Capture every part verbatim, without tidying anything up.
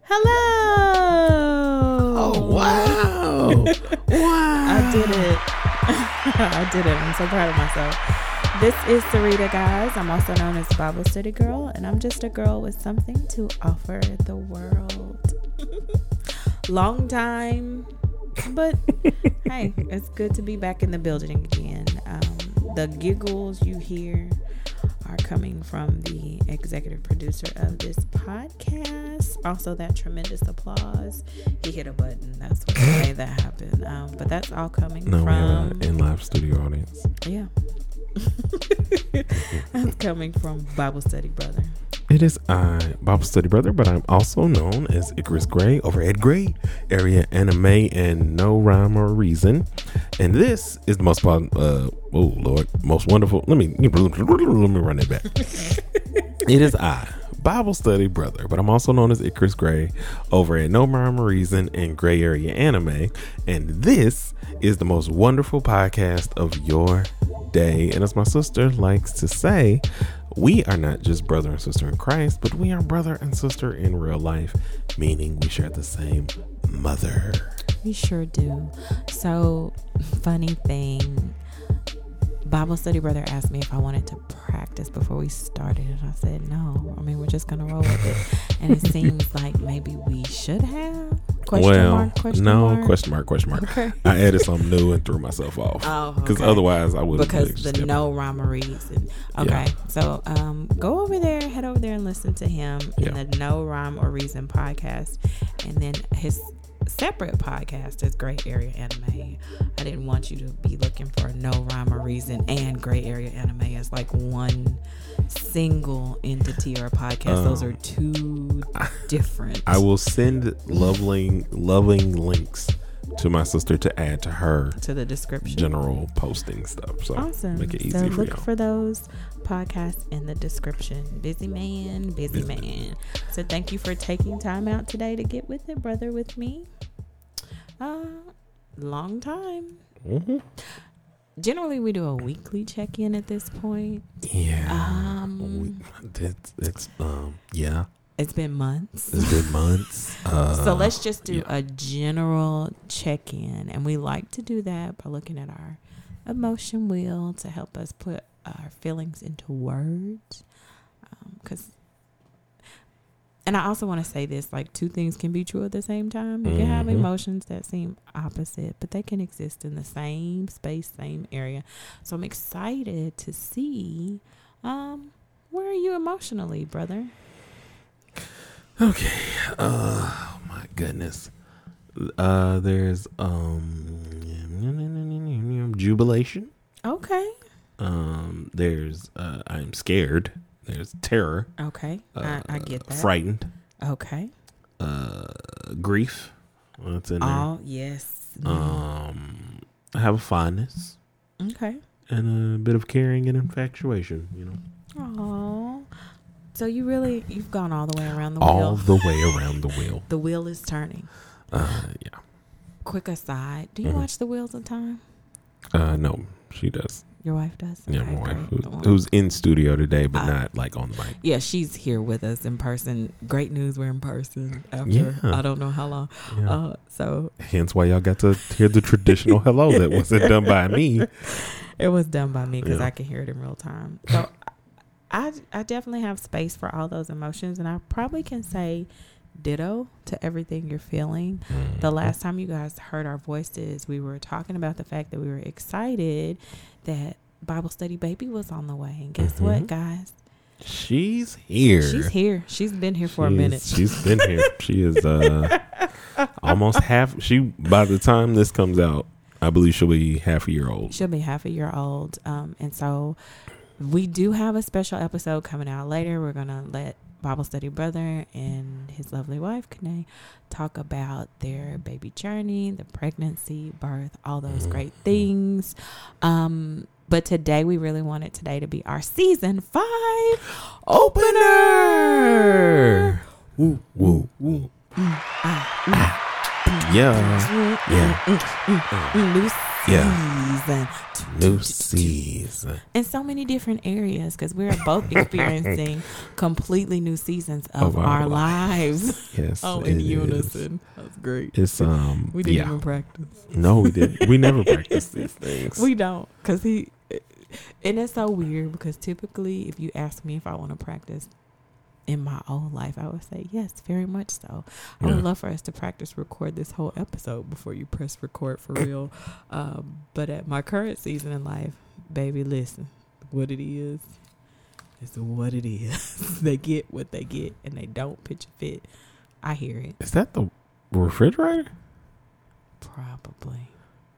Hello. Oh, wow. Wow. I did it. I did it. I'm so proud of myself. This is Sarita, guys. I'm also known as Bible Study Girl, and I'm just a girl with something to offer the world. Long time, but hey, it's good to be back in the building again. Um, the giggles you hear are coming from the executive producer of this podcast. Also, that tremendous applause. He hit a button. That's what made that happen. Um, but that's all coming no, from... we have an in-live studio audience. Yeah. That's coming from Bible Study Brother. It is I, Bible Study Brother, but I'm also known as Icarus Gray over at Gray Area Anime and No Rhyme or Reason. And this is the most, uh, oh Lord, most wonderful. Let me, let me run it back. It is I, Bible Study Brother, but I'm also known as Icarus Gray over at No Rhyme or Reason and Gray Area Anime. And this is the most wonderful podcast of your day. And as my sister likes to say, we are not just brother and sister in Christ, but we are brother and sister in real life, meaning we share the same mother. We sure do. So, funny thing, Bible Study Brother asked me if I wanted to practice before we started, and I said no. I mean, we're just gonna roll with it. And it seems like maybe we should have. Question well, mark, question no, mark. question mark, question mark. Okay. I added something new and threw myself off. Oh, because okay. otherwise I would. Because the no rhyme or reason. Okay, yeah. So um, go over there, head over there, and listen to him in yeah. the No Rhyme or Reason podcast, and then his separate podcast is Gray Area Anime. I didn't want you to be looking for No Rhyme or Reason and Gray Area Anime as like one single entity or a podcast. Um, Those are two different. I will send loving loving links to my sister to add to her to the description general posting stuff. So awesome. Make it easy so for look y'all. for those podcasts in the description. Busy man, busy, busy man. man. So thank you for taking time out today to get with it, brother, with me. Uh, long time. Mm-hmm. Generally, we do a weekly check-in at this point. Yeah. Um, it's, it's um yeah. It's been months. It's been months. Uh, so let's just do yeah. a general check-in, and we like to do that by looking at our emotion wheel to help us put our feelings into words. Because, um, and I also want to say this: like, two things can be true at the same time. You mm-hmm. can have emotions that seem opposite, but they can exist in the same space, same area. So I'm excited to see um, where are you emotionally, brother. Okay. Uh, oh my goodness. Uh, there's um jubilation. Okay. Um, there's uh, I'm scared. There's terror. Okay. Uh, I, I get that. Frightened. Okay. Uh, grief. What's in there? Oh yes. Um, I have a fondness. Okay. And a bit of caring and infatuation. You know. Oh. So you really, you've gone all the way around the all wheel. All the way around the wheel. The wheel is turning. Uh, yeah. Quick aside, do you mm-hmm. watch The Wheels of Time? Uh, no, she does. Your wife does? Yeah, okay, my wife, who, one. who's in studio today, but uh, not like on the mic. Yeah, she's here with us in person. Great news, we're in person after yeah. I don't know how long. Yeah. Uh, so hence why y'all got to hear the traditional hello that wasn't done by me. It was done by me because yeah. I can hear it in real time. So I, I definitely have space for all those emotions, and I probably can say ditto to everything you're feeling. Mm-hmm. The last time you guys heard our voices, we were talking about the fact that we were excited that Bible Study Baby was on the way. And guess mm-hmm. what, guys? She's here. She's here. She's been here for she's, a minute. She's been here. She is uh, almost half. She by the time this comes out, I believe she'll be half a year old. She'll be half a year old. Um, and so we do have a special episode coming out later. We're going to let Bible Study Brother and his lovely wife, Kanae, talk about their baby journey, the pregnancy, birth, all those mm-hmm. great things. Um, but today, we really wanted today to be our season five opener. Woo, woo, woo. Mm, ah, mm, yeah. mm, Yeah. Mm, mm, mm, mm, new Yeah. season. New season. In so many different areas, because we're both experiencing completely new seasons of, Of our our lives. Yes. Oh, in it unison. That's great. Is. It's um. We didn't yeah. even practice. No, we didn't. We never practice these things. We don't, because he, and it's so weird because typically if you ask me if I want to practice in my own life, I would say yes, very much so. I Yeah. would love for us to practice record this whole episode before you press record for real. Um, but at my current season in life, baby, listen, what it is is what it is. They get what they get and they don't pitch a fit. I hear it. Is that the refrigerator? Probably.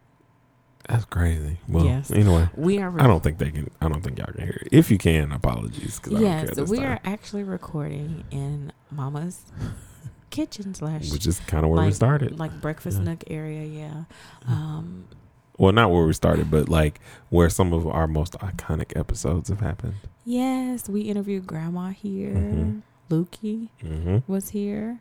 That's crazy. Well, Yes. anyway, We are. I don't think they can. I don't think y'all can hear it. If you can, apologies. 'Cause I don't Yes, care this we time. are actually recording in Mama's kitchen slash Which is kind of where we like- started. like breakfast Yeah. nook area. Yeah. Um, Well, not where we started, but like where some of our most iconic episodes have happened. yes, we interviewed Grandma here. Mhm. Lukey Mm-hmm. was here.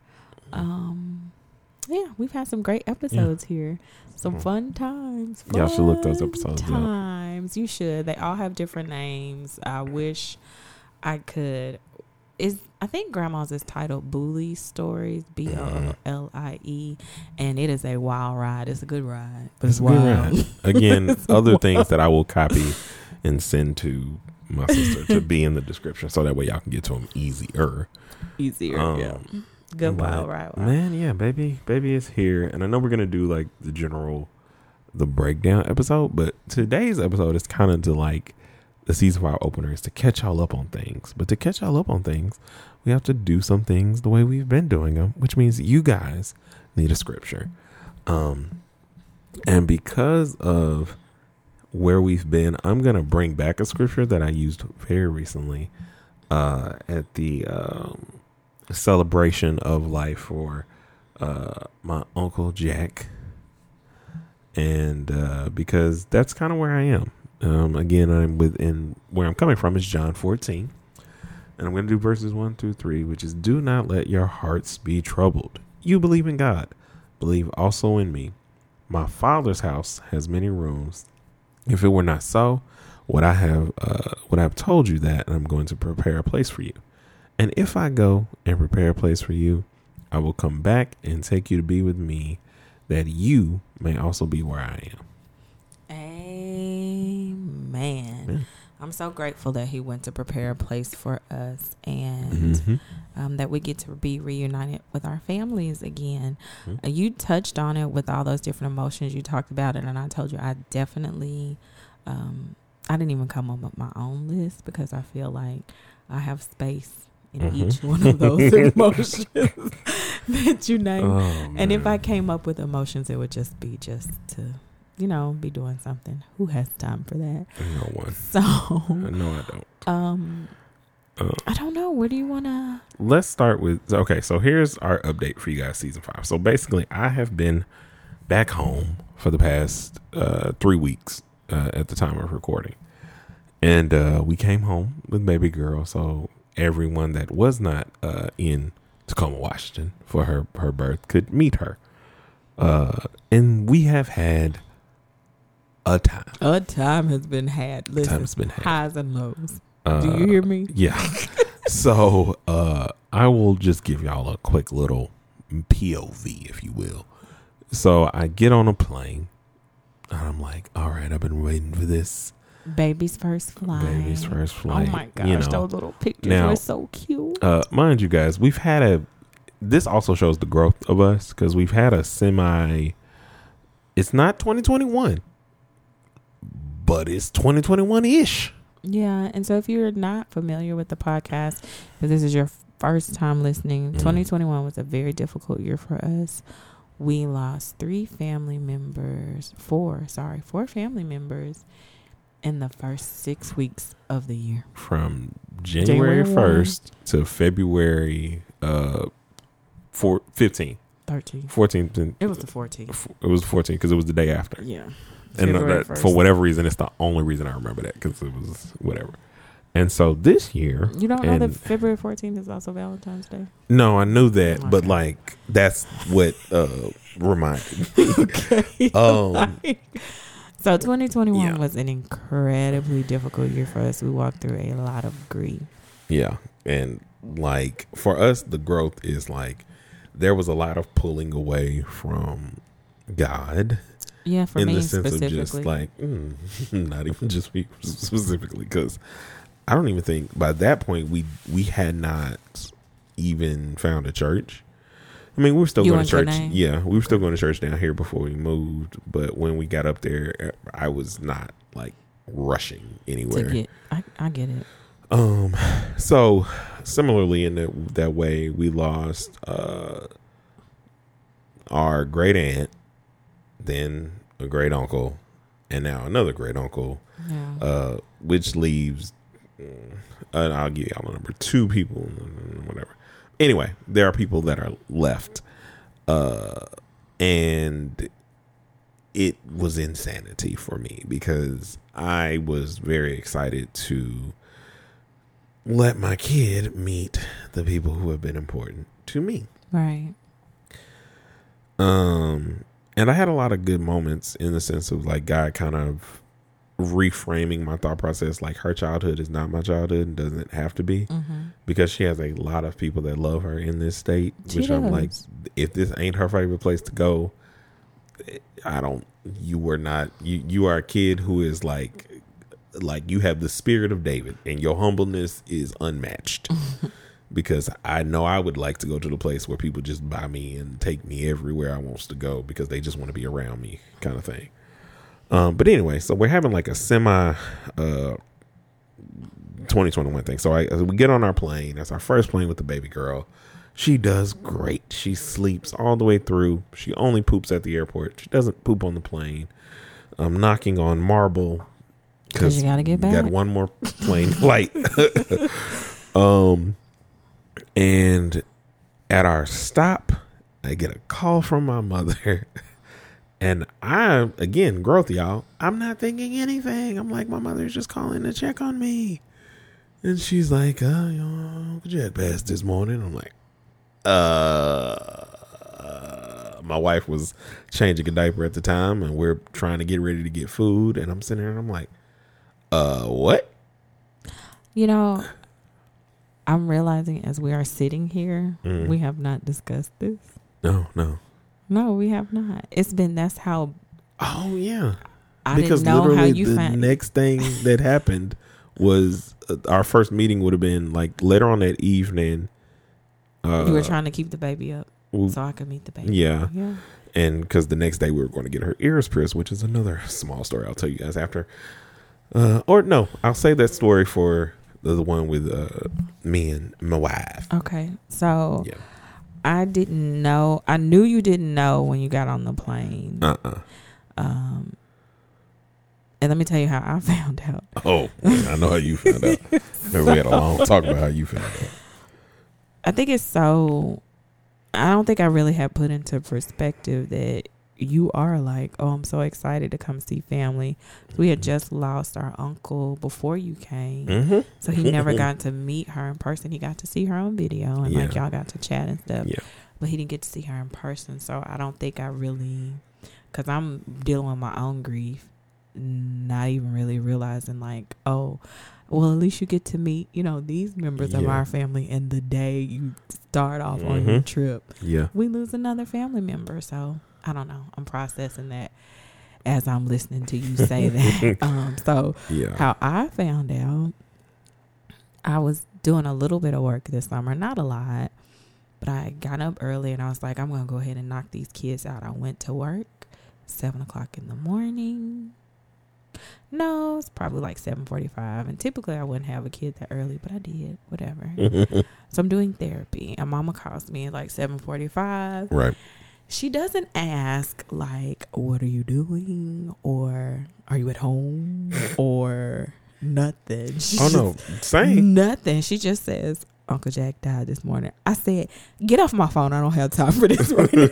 Um, yeah, we've had some great episodes here. Some Mhm. fun times. Y'all should look those Fun episodes up. Times you should. They all have different names. I wish I could. Is I think Grandma's is titled Bully Stories, B O L I E, and it is a wild ride. It's a good ride, but it's, It's a good wild. ride. Again, It's other wild. things that I will copy and send to my sister to be in the description, so that way y'all can get to them easier. Easier, Um, yeah. Good but, wild ride. Wild. Man, yeah, baby, baby is here, and I know we're gonna do like the general, the breakdown episode, but today's episode is kind of to like the season five opener is to catch y'all up on things. But to catch y'all up on things, we have to do some things the way we've been doing them, which means you guys need a scripture. Um, and because of where we've been, I'm gonna bring back a scripture that I used very recently uh, at the um, celebration of life for uh, my uncle Jack, and uh, because that's kind of where I am. Um, again, I'm within where I'm coming from is John fourteen, and I'm going to do verses one through three, which is, "Do not let your hearts be troubled. You believe in God, believe also in me. My Father's house has many rooms. If it were not so, would I have uh, would I have told you that? And I'm going to prepare a place for you. And if I go and prepare a place for you, I will come back and take you to be with me, that you may also be where I am." Amen. Yeah. I'm so grateful that he went to prepare a place for us, and Mhm. um, that we get to be reunited with our families again. Mhm. Uh, you touched on it with all those different emotions. You talked about it, and I told you I definitely, um, I didn't even come up with my own list because I feel like I have space in Mhm. each one of those emotions that you named. Oh, And if man. I came up with emotions, it would just be just to, you know, be doing something. Who has time for that? No one. So, No, I don't. um, Uh, I don't know. Where do you want to? let's start with okay. So here's our update for you guys, season five. So basically, I have been back home for the past uh, three weeks uh, at the time of recording, and uh, we came home with baby girl. So everyone that was not uh, in Tacoma, Washington for her her birth could meet her, uh, and we have had a time. A time has been had. Listen, Time's been had. highs and lows. Uh, Do you hear me? Yeah. So uh, I will just give y'all a quick little P O V, if you will. So I get on a plane, and I'm like, all right, I've been waiting for this. Baby's first flight. Baby's first flight. Oh my gosh, you know. those little pictures Now, were so cute. Uh, mind you guys, we've had a, this also shows the growth of us, because we've had a semi, it's not twenty twenty-one, but it's twenty twenty-one-ish. Yeah, and so if you're not familiar with the podcast, if this is your first time listening, Mhm. twenty twenty-one was a very difficult year for us. We lost three family members, four, sorry, four family members in the first six weeks of the year. From January January first to February uh, four, fifteen. thirteen. fourteenth. and- It was the fourteenth. It was fourteen because it was the day after. Yeah. And February that, first. for whatever reason, it's the only reason I remember that, because it was whatever. And so this year, You don't know and- that February fourteenth is also Valentine's Day? no, I knew that, but Okay. like that's what uh, reminded me. Okay. Um, So twenty twenty-one Yeah. was an incredibly difficult year for us. We walked through a lot of grief. Yeah. And like for us, the growth is like there was a lot of pulling away from God. Yeah, for in me the sense of specifically. just like, mm, not even just me specifically, because I don't even think by that point we we had not even found a church. I mean, we were still You going to and church. Janae? Yeah, we were still going to church down here before we moved. But when we got up there, I was not like rushing anywhere. To get, I, I get it. Um, so similarly in that that way, we lost uh, our great aunt, then a great uncle, and now another great uncle, Yeah. uh, which leaves, uh, I'll give y'all a number, two people, whatever. Anyway, there are people that are left, uh, and it was insanity for me because I was very excited to let my kid meet the people who have been important to me. Right. Um, and I had a lot of good moments in the sense of like God kind of reframing my thought process. Like her childhood is not my childhood and doesn't have to be, Mm-hmm. because she has a lot of people that love her in this state, She which I'm like, does. if this ain't her favorite place to go, I don't, you were not, you, you are a kid who is like, like you have the spirit of David and your humbleness is unmatched. Because I know I would like to go to the place where people just buy me and take me everywhere I wants to go because they just want to be around me, kind of thing. Um, but anyway, so we're having like a semi uh, twenty twenty-one thing. So I, as we get on our plane. That's our first plane with the baby girl. She does great. She sleeps all the way through. She only poops at the airport. She doesn't poop on the plane. I'm knocking on marble Because you got to get we back. got one more plane flight. um, and at our stop, I get a call from my mother. And I, again, growth, y'all. I'm not thinking anything. I'm like, my mother's just calling to check on me. And she's like, uh, your Uncle Jack passed this morning. I'm like, uh, my wife was changing a diaper at the time, and we're trying to get ready to get food. And I'm sitting there and I'm like, uh, what? You know, I'm realizing as we are sitting here, Mm. we have not discussed this. No, no. No, we have not. It's been, that's how Oh, yeah. I Because didn't know how literally you the found next thing that happened was uh, our first meeting would have been like later on that evening. Uh, You were trying to keep the baby up well, so I could meet the baby. yeah. Yeah. And because the next day we were going to get her ears pierced, which is another small story I'll tell you guys after. Uh, or no, I'll say that story for the, the one with uh, me and my wife. Okay. So Yeah. I didn't know. I knew you didn't know when you got on the plane. Uh-uh. Um, and let me tell you how I found out. Oh, I know how you found out. Remember we had a long talk about how you found out. I think it's so, I don't think I really had put into perspective that you are like, oh, I'm so excited to come see family. We had just lost our uncle before you came. Mm-hmm. So he never got to meet her in person. He got to see her on video and like Yeah. y'all got to chat and stuff. Yeah. But he didn't get to see her in person. So I don't think I really, because I'm dealing with my own grief, not even really realizing like, oh, well, at least you get to meet, you know, these members of Yeah. our family. And the day you start off on your Mhm. trip, Yeah. we lose another family member. So I don't know. I'm processing that as I'm listening to you say that. um, so Yeah. how I found out, I was doing a little bit of work this summer, not a lot, but I got up early and I was like, I'm going to go ahead and knock these kids out. I went to work seven o'clock in the morning. No, it's probably like seven forty-five. And typically I wouldn't have a kid that early, but I did. Whatever. So I'm doing therapy. And mama calls me at like seven forty-five. Right. She doesn't ask like, what are you doing? Or are you at home? Or nothing. She Oh, no. Same. Nothing. She just says, Uncle Jack died this morning. I said, get off my phone. I don't have time for this right now.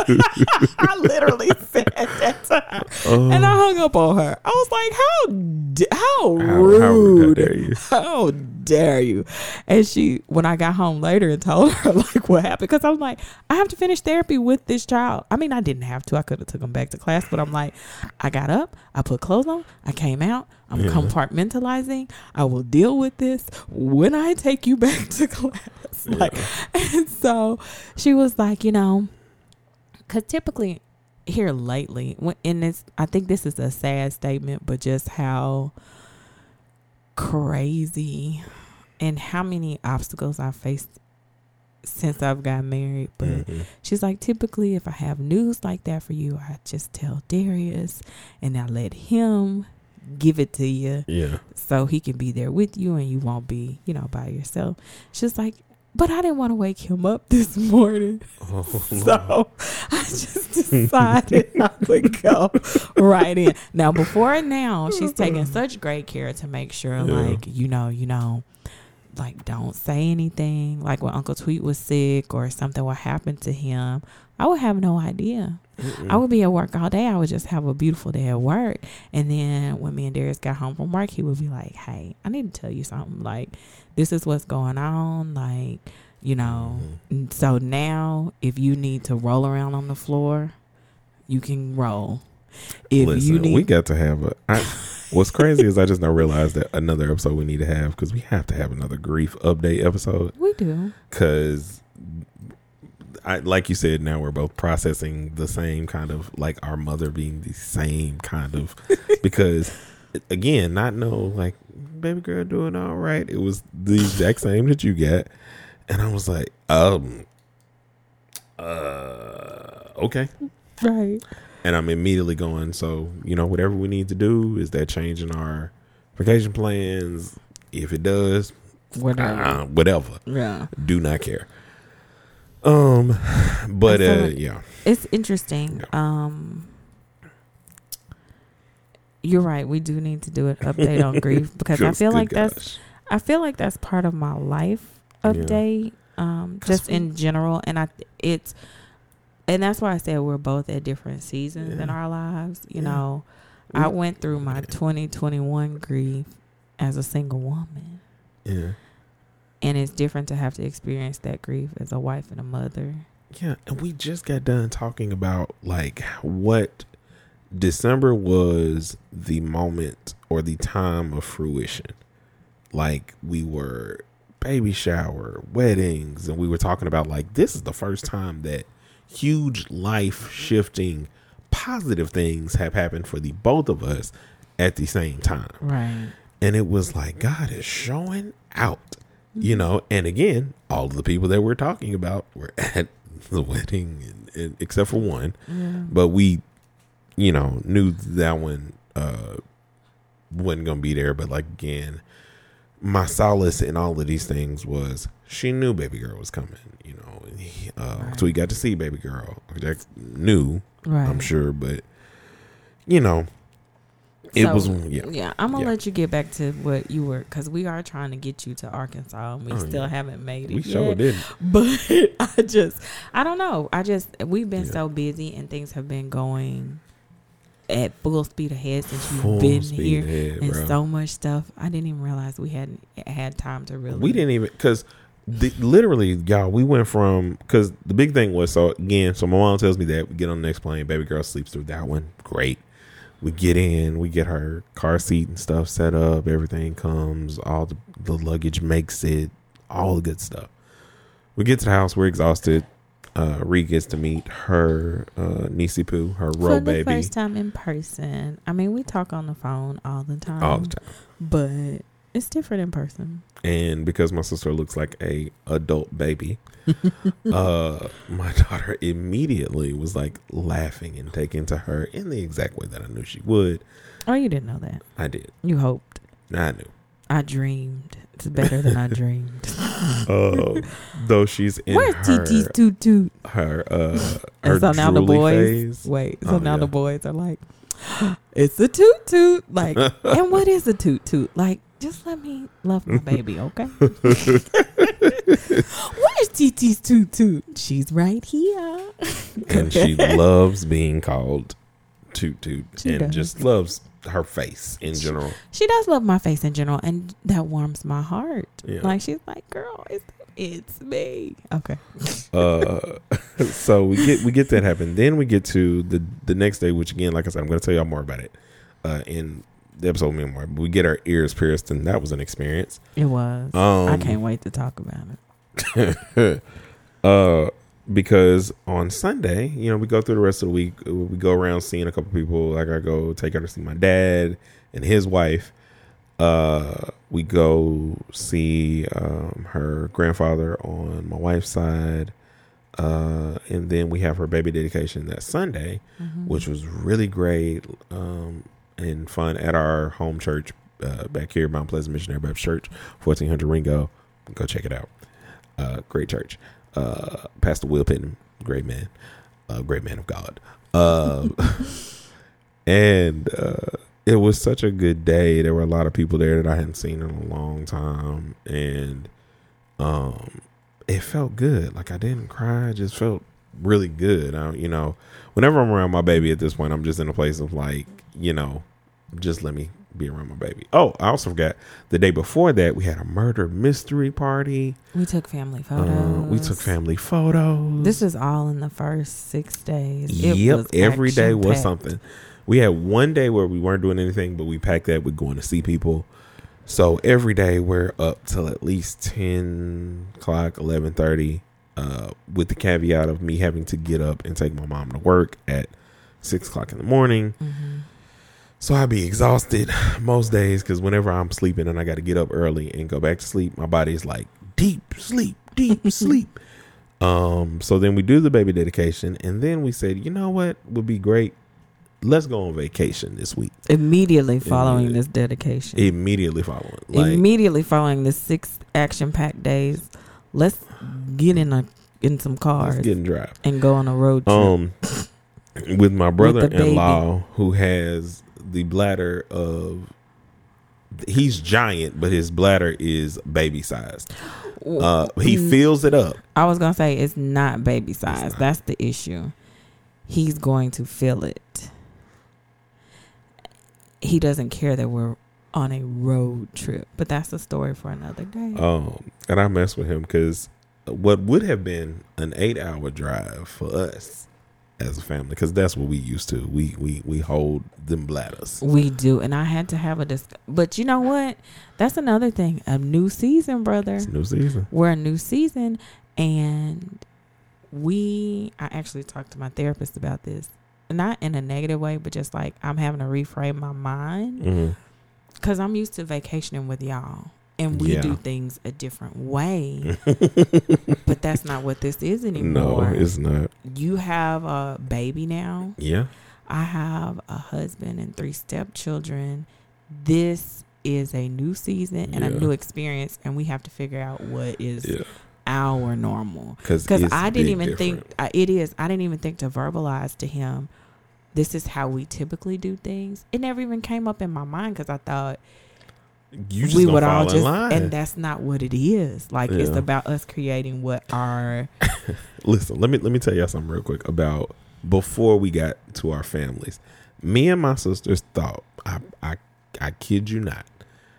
I literally said that time. Oh. And I hung up on her. I was like, how d- how How- how- how rude. dare you. How dare you? And she, when I got home later and told her like what happened, because I was like, I have to finish therapy with this child. I mean, I didn't have to. I could have took him back to class, but I'm like, I got up, I put clothes on, I came out, I'm yeah. compartmentalizing. I will deal with this when I take you back to class. Yeah. Like, and so she was like, you know, because typically here lately, when in this, I think this is a sad statement, but just how crazy and how many obstacles I faced since I've got married. But mm-hmm. she's like, typically if I have news like that for you, I just tell Darius and I let him give it to you, yeah, so he can be there with you and you won't be, you know, by yourself. She's like, but I didn't want to wake him up this morning. Oh, so I just decided I would go right in. Now, before and now, she's taking such great care to make sure, yeah. like, you know, you know, like, don't say anything. Like when Uncle Tweet was sick or something would happen to him, I would have no idea. Mm-mm. I would be at work all day. I would just have a beautiful day at work. And then when me and Darius got home from work, he would be like, hey, I need to tell you something. Like, this is what's going on. Like, you know, mm-hmm. so now if you need to roll around on the floor, you can roll. If Listen, you need- we got to have a... I, what's crazy is I just now realized that another episode we need to have, because we have to have another grief update episode. We do. Because... I, like you said, now we're both processing the same kind of, like our mother being the same kind of, because again, not know like baby girl doing all right. It was the exact same that you got. And I was like, um, uh, okay. Right. And I'm immediately going, so, you know, whatever we need to do, is that changing our vacation plans? If it does, whatever. Uh, whatever. Yeah. Do not care. Um, but uh, like yeah, it's interesting. Yeah. Um, you're right. We do need to do an update on grief because I feel like gosh. that's, I feel like that's part of my life update. Yeah. Um, just we, in general, and I, it's, and that's why I said we're both at different seasons yeah. in our lives. You yeah. know, we, I went through my twenty twenty-one grief as a single woman. Yeah. And it's different to have to experience that grief as a wife and a mother. Yeah, and we just got done talking about like what December was the moment or the time of fruition. Like we were baby shower, weddings, and we were talking about like this is the first time that huge life shifting positive things have happened for the both of us at the same time. Right. And it was like God is showing out. You know, and again, all of the people that we're talking about were at the wedding, and, and, except for one. Yeah. But we, you know, knew that one uh, wasn't going to be there. But like, again, my solace in all of these things was she knew baby girl was coming, you know. And he, uh, right. So we got to see baby girl. Jack knew, right. I'm sure. But, you know. It so, was yeah. yeah I'm gonna yeah. let you get back to what you were, because we are trying to get you to Arkansas and we oh, still yeah. haven't made it. We yet. sure didn't. But I just I don't know. I just we've been yeah. so busy and things have been going at full speed ahead since you've full been here ahead, and bro. So much stuff. I didn't even realize we hadn't had time to really. We didn't even because literally, y'all. We went from because the big thing was so again. So my mom tells me that we get on the next plane. Baby girl sleeps through that one. Great. We get in, we get her car seat and stuff set up. Everything comes, all the, the luggage makes it, all the good stuff. We get to the house, we're exhausted. Uh, Ree gets to meet her uh, niecey poo, her row baby. For the first time in person. I mean, we talk on the phone all the time. All the time. But it's different in person. And because my sister looks like a adult baby, uh, my daughter immediately was like laughing and taken to her in the exact way that I knew she would. Oh, you didn't know that? I did. You hoped? I knew. I dreamed. It's better than I dreamed. Uh, though she's in Where's her, T T's toot toot? Her, uh, her and so now the boys, phase. wait, so oh, now yeah. the boys are like, it's a toot toot. Like, and what is a toot toot? Like, just let me love my baby, okay? Where's T T's toot toot? She's right here. And she loves being called toot toot She and does. just loves her face in general. She does love my face in general, and that warms my heart. Yeah. Like, she's like, girl, it's it's me. Okay. Uh, so we get we get that happen. Then we get to the the next day, which again, like I said, I'm going to tell y'all more about it uh, in the episode memoir. But we get our ears pierced, and that was an experience. It was. Um, I can't wait to talk about it. uh, because on Sunday, you know, we go through the rest of the week. We go around seeing a couple people. Like I go take her to see my dad and his wife. Uh, we go see um, her grandfather on my wife's side. Uh, and then we have her baby dedication that Sunday, Mm-hmm. which was really great um, and fun at our home church uh, back here, Mount Pleasant Missionary Baptist Church, fourteen hundred Ringo. Go check it out. Uh, great church. Uh, Pastor Will Pitton, great man, uh, great man of God. Uh, and uh, it was such a good day. There were a lot of people there that I hadn't seen in a long time, and um, it felt good. Like I didn't cry; it just felt really good. I, you know, whenever I'm around my baby at this point, I'm just in a place of like, you know, just let me be around my baby. Oh, I also forgot the day before that we had a murder mystery party. We took family photos. Uh, we took family photos. This is all in the first six days. It Yep, was every day was action-packed. something. We had one day where we weren't doing anything, but we packed that with going to see people. So every day we're up till at least ten o'clock, eleven thirty, uh, with the caveat of me having to get up and take my mom to work at six o'clock in the morning. Mm-hmm. So I'd be exhausted most days because whenever I'm sleeping and I got to get up early and go back to sleep, my body's like deep sleep, deep sleep. Um, so then we do the baby dedication, and then we said, you know what would be great? Let's go on vacation this week. Immediately following Immediately. this dedication. Immediately following. Like, Immediately following the six action-packed days, let's get in a in some cars let's get and drive. and go on a road trip. Um, with my brother-in-law baby. who has the bladder of, he's giant, but his bladder is baby sized. Uh, he fills it up. I was gonna say it's not baby size. That's the issue. He's going to fill it. He doesn't care that we're on a road trip, but that's a story for another day. Um, and I mess with him because what would have been an eight-hour drive for us as a family, because that's what we used to. We we we hold them bladders. We do, and I had to have a dis- but you know what? That's another thing. A new season, brother. It's a new season. We're a new season, and we. I actually talked to my therapist about this, not in a negative way, but just like I'm having to reframe my mind Mm-hmm. because I'm used to vacationing with y'all, and we Yeah. do things a different way. But that's not what this is No, anymore. it's not. You have a baby now. Yeah. I have a husband and three stepchildren. This is a new season and a Yeah. new experience, and we have to figure out what is Yeah. our normal. Because Because I didn't even think uh, it is. I didn't even think to verbalize to him, this is how we typically do things. It never even came up in my mind because I thought you just we gonna would fall all in just, line. and that's not what it is. Like it's Yeah. about us creating what our. Listen, let me let me tell y'all something real quick about before we got to our families. Me and my sisters thought, I I I kid you not,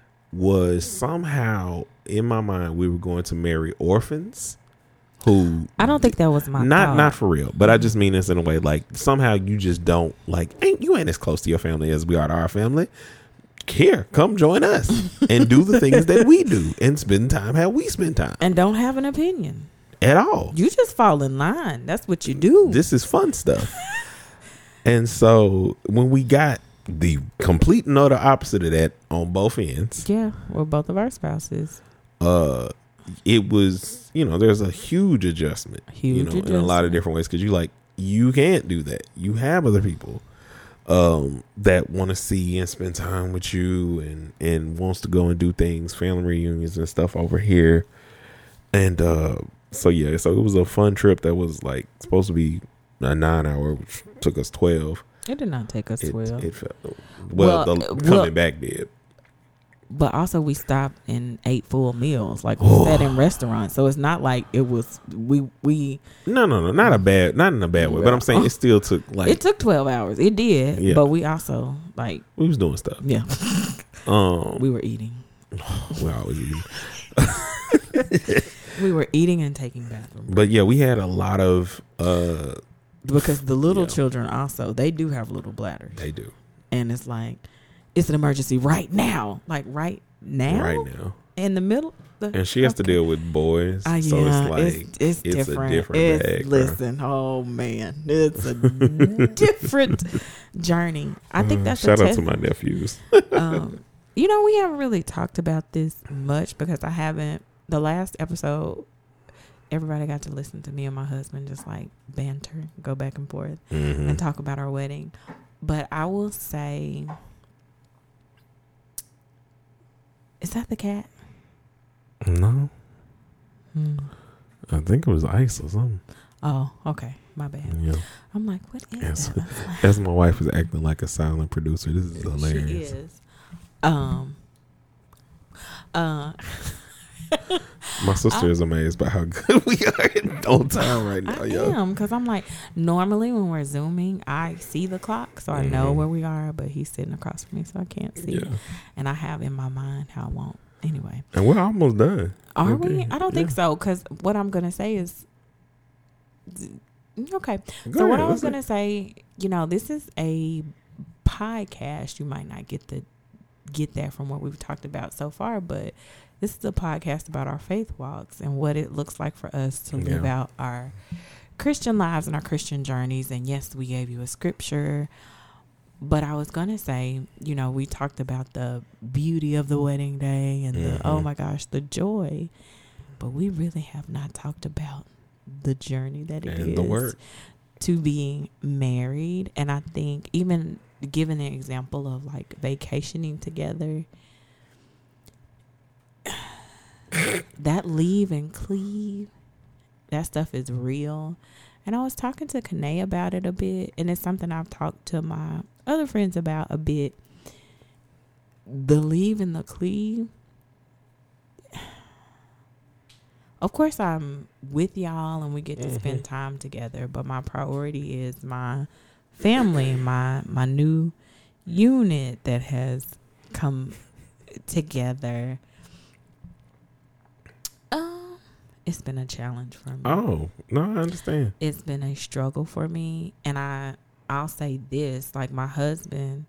was somehow in my mind we were going to marry orphans who I don't think that was my not thought. not for real, but I just mean this in a way like somehow you just don't like ain't you ain't as close to your family as we are to our family. Here, come join us and do the things that we do and spend time how we spend time and don't have an opinion. at all. You just fall in line. That's what you do. This is fun stuff. And so when we got the complete and utter opposite of that on both ends, Yeah, well, both of our spouses. uh, it was, you know, there's a huge adjustment, Huge you know, in a lot of adjustment. different ways. Cause you like, you can't do that. You have other people, um, that want to see and spend time with you and, and wants to go and do things, family reunions and stuff over here. And, uh, so yeah, so it was a fun trip that was like supposed to be a nine hour, which took us twelve. It did not take us It, twelve. it felt well, Well, the uh, coming well- back did. But also we stopped and ate full meals. Like we oh. sat in restaurants. So it's not like it was we we No, no, no. Not a bad not in a bad way. But I'm saying it still took like it took twelve hours. It did. Yeah. But we also like we was doing stuff. Yeah. um we were eating. We always eating. We were eating and taking bathrooms. But yeah, we had a lot of uh because the little yeah. children also, they do have little bladders. They do. And it's like it's an emergency right now. Like right now? Right now. In the middle. The, and she has okay. to deal with boys. Uh, yeah, so it's like, it's, it's, it's different. a different it's, bag. Listen, bro. Oh man. It's a different journey. I think that's uh, a Shout test. out to my nephews. um, you know, we haven't really talked about this much because I haven't. The last episode, everybody got to listen to me and my husband just like banter, go back and forth, mm-hmm. and talk about our wedding. But I will say, is that the cat? No. Hmm. I think it was ice or something. Oh, okay. My bad. Yeah. I'm like, what is as, that? Like, as my wife is acting like a silent producer, this is hilarious. She is. Um. Uh. My sister I, is amazed by how good we are on time right now. I yo. am, because I'm like, normally when we're Zooming, I see the clock, so I mm-hmm. know where we are, but he's sitting across from me, so I can't see. Yeah. And I have in my mind how I won't. Anyway. And we're almost done. Are okay. we? I don't yeah. think so, because what I'm going to say is, okay. Go so ahead, what I was going to say, you know, this is a podcast. You might not get the get that from what we've talked about so far, but this is a podcast about our faith walks and what it looks like for us to live yeah. out our Christian lives and our Christian journeys. And yes, we gave you a scripture, but I was going to say, you know, we talked about the beauty of the wedding day and mm-hmm. the, oh my gosh, the joy, but we really have not talked about the journey that it and is the work. To being married. And I think even given an example of like vacationing together, that leave and cleave, that stuff is real. And I was talking to Kanae about it a bit, and it's something I've talked to my other friends about a bit. The leave and the cleave. Of course, I'm with y'all and we get to mm-hmm. spend time together, but my priority is my family, my my new unit that has come together. It's been a challenge for me. Oh, no, I understand. It's been a struggle for me. And I, I'll say this, like my husband,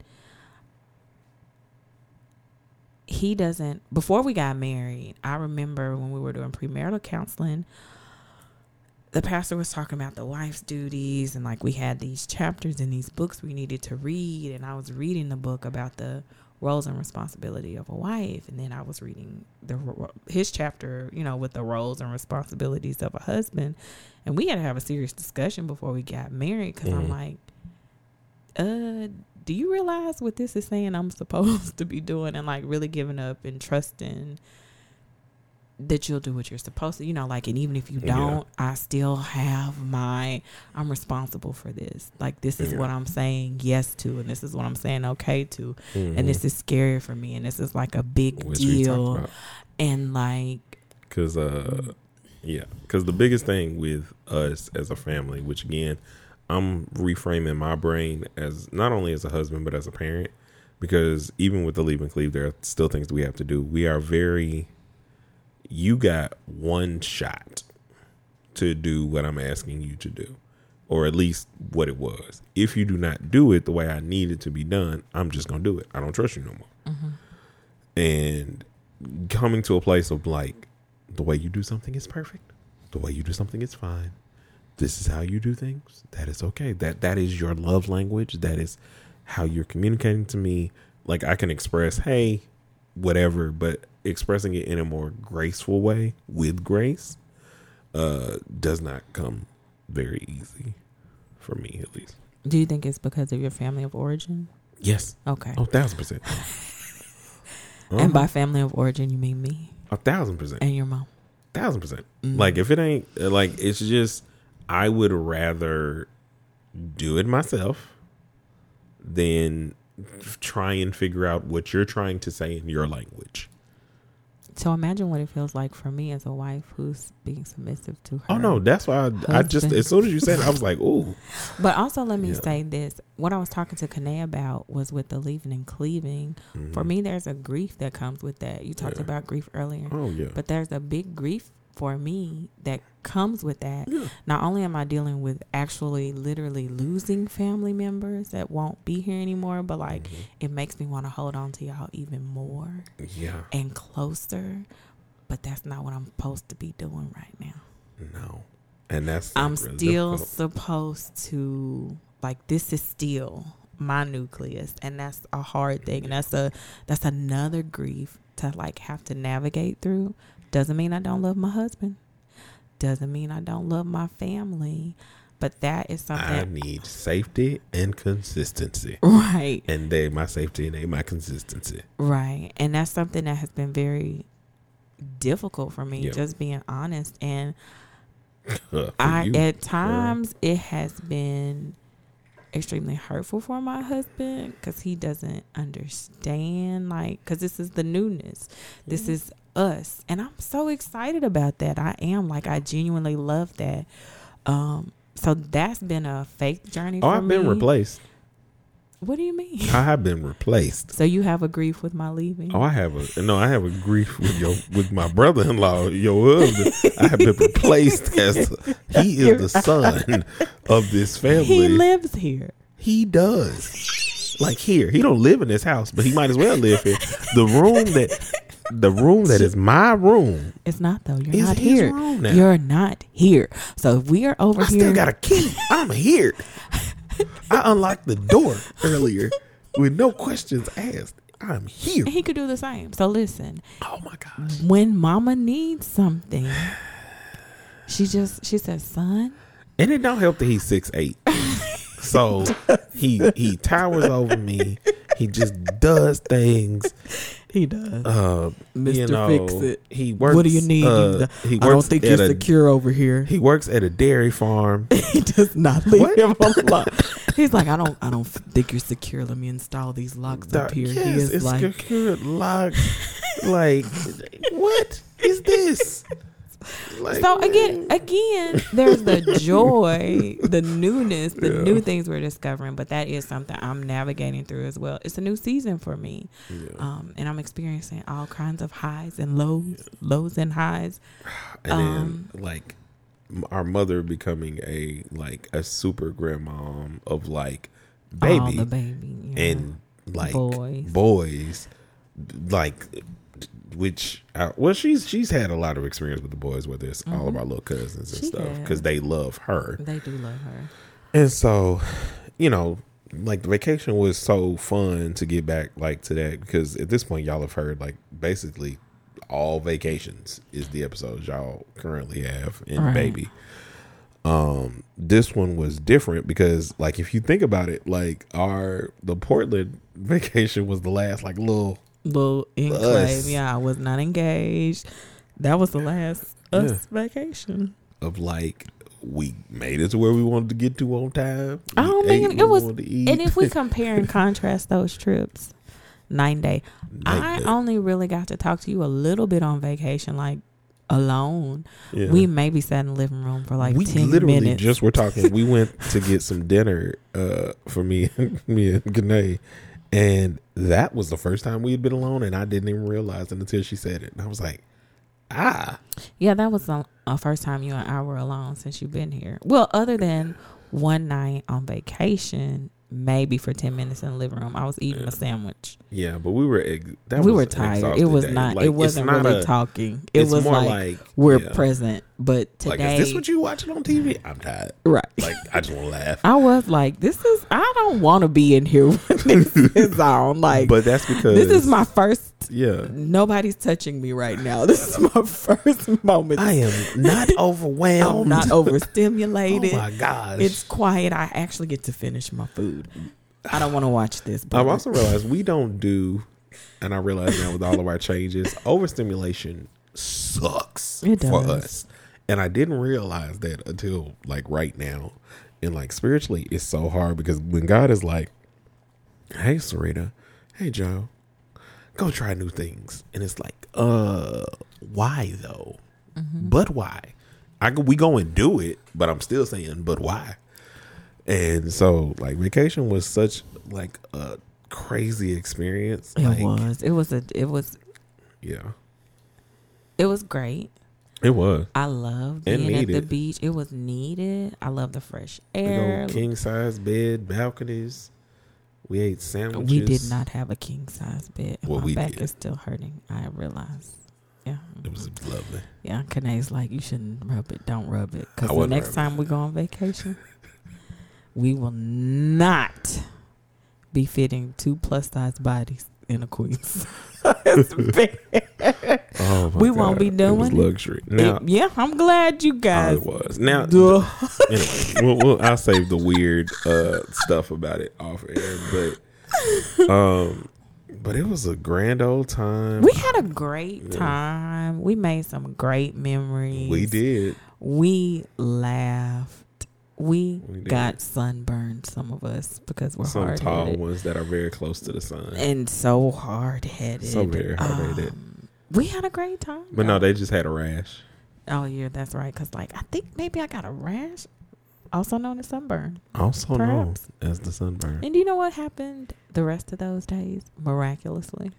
he doesn't, before we got married, I remember when we were doing premarital counseling, the pastor was talking about the wife's duties. And like we had these chapters in these books we needed to read. And I was reading the book about the roles and responsibility of a wife, and then I was reading the his chapter, you know, with the roles and responsibilities of a husband, and we had to have a serious discussion before we got married, because mm-hmm. I'm like, uh do you realize what this is saying I'm supposed to be doing, and like really giving up and trusting that you'll do what you're supposed to, you know, like, and even if you don't, yeah. I still have my, I'm responsible for this. Like, this is yeah. what I'm saying yes to, and this is what I'm saying okay to. Mm-hmm. And this is scary for me. And this is like a big which deal. And like, cause, uh, yeah, cause the biggest thing with us as a family, which again, I'm reframing my brain as not only as a husband, but as a parent, because even with the leave and cleave, there are still things that we have to do. We are very, you got one shot to do what I'm asking you to do, or at least what it was. If you do not do it the way I need it to be done, I'm just going to do it. I don't trust you no more. Mm-hmm. And coming to a place of like, the way you do something is perfect. The way you do something is fine. This is how you do things. That is okay. That that is your love language. That is how you're communicating to me. Like, I can express, hey, whatever, but expressing it in a more graceful way with grace uh does not come very easy for me, at least. Do you think it's because of your family of origin? Yes. Okay. Oh, thousand percent. uh-huh. And by family of origin you mean me? A thousand percent. And your mom? Thousand percent. Mm-hmm. Like, if it ain't, like, it's just, I would rather do it myself than try and figure out what you're trying to say in your language. So imagine what it feels like for me as a wife who's being submissive to her. Oh no, that's why I, I just as soon as you said it, I was like, ooh. But also, let me Yeah. say this: what I was talking to Kanae about was with the leaving and cleaving. Mm-hmm. For me, there's a grief that comes with that. You talked Yeah. about grief earlier, Oh yeah. but there's a big grief for me that comes with that. Yeah. Not only am I dealing with actually literally losing family members that won't be here anymore, but like Mhm. it makes me want to hold on to y'all even more Yeah. and closer. But that's not what I'm supposed to be doing right now. No. And that's like, I'm really still difficult. supposed to, like, this is still my nucleus, and that's a hard thing, and that's a that's another grief to like have to navigate through. Doesn't mean I don't love my husband. Doesn't mean I don't love my family. But that is something I need safety and consistency. right, And they my safety and they my consistency. right, and that's something that has been very difficult for me. Yeah. Just being honest, and For I you, at times it has been extremely hurtful for my husband because he doesn't understand, like, because this is the newness, this Mm-hmm. is us, and I'm so excited about that. I am, like, I genuinely love that. Um so that's been a faith journey Oh, for I've me. been replaced. What do you mean? I have been replaced. So you have a grief with my leaving? Oh, I have a no. I have a grief with your with my brother-in-law, your husband. I have been replaced as he is the son of this family. He lives here. He does. Like here, he don't live in this house, but he might as well live here. The room that, the room that is my room. It's not though. You're It's not his here. room now. You're not here. So if we are over I here, still got a key. I'm here. I unlocked the door earlier with no questions asked. I'm here. he could do the same. So listen, Oh my gosh. when mama needs something, she just she says, son, And it don't help that he's six eight. So he he towers over me. He just does things. he does. Uh, Mister you know, Fix It. He works. What do you need? Uh, he I don't works think at you're a- secure over here. He works at a dairy farm. He does not leave What? him alone. He's like, I don't I don't think you're secure. Let me install these locks up here. Yes, he is it's like, secured lock. Like, what is this? Like, so again, again, there's the joy, the newness, the Yeah. new things we're discovering. But that is something I'm navigating through as well. It's a new season for me, yeah. um, and I'm experiencing all kinds of highs and lows, lows and highs. And um, then like m- our mother becoming a like a super grandmom of like baby, all the baby, yeah. and like Boys. boys, like which uh, well she's she's had a lot of experience with the boys, whether it's all of Mhm. our little cousins and She stuff, has. because they love her. They do love her. And so, you know, like the vacation was so fun to get back like to that, because at this point y'all have heard like basically all vacations is the episodes y'all currently have in Right. baby. Um, this one was different because like if you think about it, like our the Portland vacation was the last like little Little enclave. Us. Yeah, I was not engaged. That was the last us vacation. of like we made it to where we wanted to get to on time. I We don't ate mean what it we was. wanted to eat. And if we compare and contrast those trips, nine day, Night I day. only really got to talk to you a little bit on vacation, like alone. Yeah. We maybe sat in the living room for like we ten literally minutes. just were talking. We went to get some dinner uh, for me, me and Ganae, and that was the first time we had been alone, and I didn't even realize it until she said it, and I was like, ah, Yeah, that was the uh, first time you and I were alone since you've been here. Well, other than one night on vacation, maybe for ten minutes in the living room, I was eating a sandwich. yeah. But we were ex- that we was were an tired. exhausted It was day. not. Like, it it's wasn't not really a- talking. It it's was more like, like we're yeah. present. But today, Like, is this what you watching on T V? I'm tired. right? Like, I just want to laugh. I was like, this is. I don't want to be in here when this is on. Like, But that's because this is my first. yeah. Nobody's touching me right now. This is my first moment. I am not overwhelmed. I'm not overstimulated. Oh my gosh. It's quiet. I actually get to finish my food. I don't want to watch this. But I've also realized we don't do, and I realize now with all of our changes, overstimulation sucks It for does. us. And I didn't realize that until like right now. And like spiritually, it's so hard because when God is like, hey, Sarita. Hey, Joe. Go try new things. And it's like, uh, why though? Mm-hmm. But why? I we go and do it, but I'm still saying, but why? And so, like, vacation was such like a crazy experience. It like, was. It was a. It was. Yeah. It was great. It was. I loved And being at the needed. beach. It was needed. I love the fresh air. King size bed, balconies. We ate sandwiches. We did not have a king size bed. Well, My we back did. is still hurting. I realize. Yeah. It was lovely. Yeah. Kanae's like, you shouldn't rub it. Don't rub it. I Because the wouldn't next rub time we go on vacation, we will not be fitting two plus size bodies in a queen size bed. Oh my We God. won't be doing it. Was it. luxury. Now, It- yeah, I'm glad you oh, guys. it was. Now, Duh. anyway, we'll, we'll, I'll save the weird uh, stuff about it off air, but um, but it was a grand old time. We had a great Yeah. time. We made some great memories. We did. We laughed. We, We did. got sunburned, some of us, because we're Some hard tall headed. ones that are very close to the sun. And so hard headed. So very hard-headed. Um, we had a great time. But no, though. they just had a rash. Oh, yeah, that's right. Because, like, I think maybe I got a rash, also known as sunburn. Also known Perhaps. as the sunburn. And do you know what happened the rest of those days? Miraculously.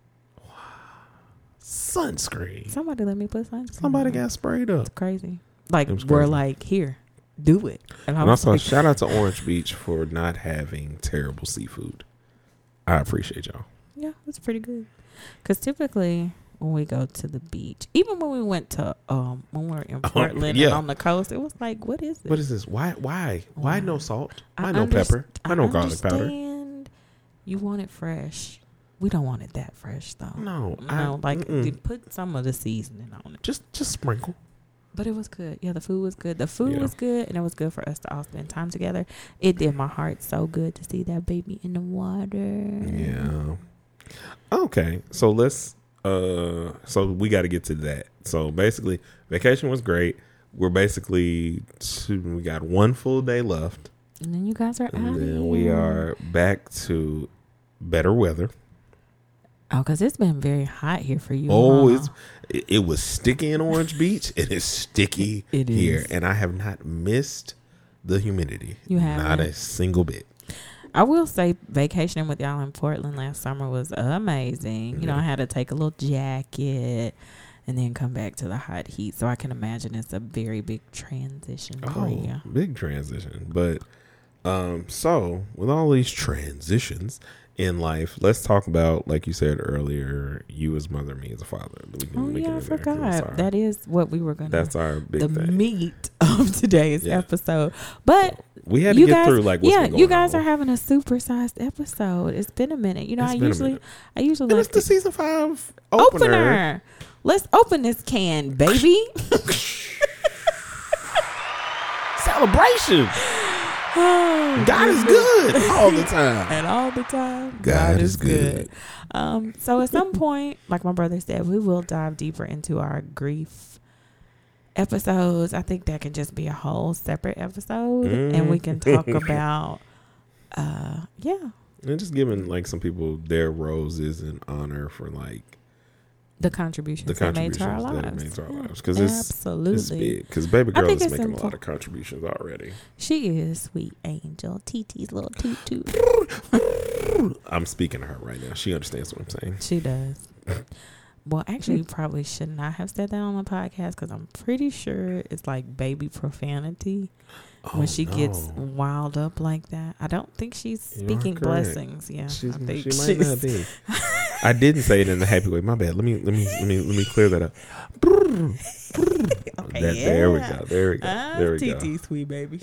Sunscreen. Somebody let me put sunscreen Somebody on. got sprayed up. It's crazy. Like, It was we're crazy. like, here, do it. And I And was also, like, shout out to Orange Beach for not having terrible seafood. I appreciate y'all. yeah, it's pretty good. Because typically, when we go to the beach, even when we went to, um, when we were in Portland yeah. and on the coast, it was like, what is it? What is this? Why? Why? Why Why? no salt? I Why no underst- pepper? Why I no garlic powder? understand you want it fresh. We don't want it that fresh, though. No, No, I, like, mm-mm. you put some of the seasoning on it. just just sprinkle. But it was good. Yeah, the food was good. The food Yeah. was good, and it was good for us to all spend time together. It did my heart so good to see that baby in the water. Yeah. Okay, so let's. Uh, so we got to get to that. So basically, vacation was great. We're basically two, we got one full day left, And then you guys are and out. then we are back to better weather. Oh, because it's been very hot here for you. Oh, huh? it's it, it was sticky in Orange Beach. It is sticky It here, is. and I have not missed the humidity. You not haven't? a single bit. I will say vacationing with y'all in Portland last summer was amazing. You know, Yeah. I had to take a little jacket and then come back to the hot heat. So I can imagine it's a very big transition for Oh, you. big transition. But um, so with all these transitions in life, let's talk about, like you said earlier, you as mother, me as a father. We can Oh, make it yeah, I in there 'cause that's forgot. our- That is what we were going to That's our big the thing. meat of today's Yeah. episode. But We had to you get guys, through like what's yeah, been going you guys on. are having a supersized episode. It's been a minute. You know, It's I been a usually, minute. I usually And like it's the to season five opener. opener. Let's open this can, baby. Celebration. Oh, God is good all the time. and all the time. God is good. Um, so at some point, like my brother said, we will dive deeper into our grief episodes. I think that can just be a whole separate episode, and we can talk Mm. about, uh, yeah, And just giving like some people their roses in honor for like the contributions, the they made contributions to our that it lives. made to our Yeah, lives, because it's absolutely. it's big. Because baby I girl think is it's making a lot simple. of contributions already. She is sweet angel, T T's little toot toot. I'm speaking to her right now. She understands what I'm saying. She does. Well, actually, you probably should not have said that on the podcast because I'm pretty sure it's like baby profanity Oh, when she no. gets wild up like that. I don't think she's You are speaking correct. blessings. Yeah, She's, I think she might she's, not be. I didn't say it in a happy way. My bad. Let me let me let me let me clear that up. Okay, That- There we yeah. go. There we go. Ah, there we T go. T, sweet baby.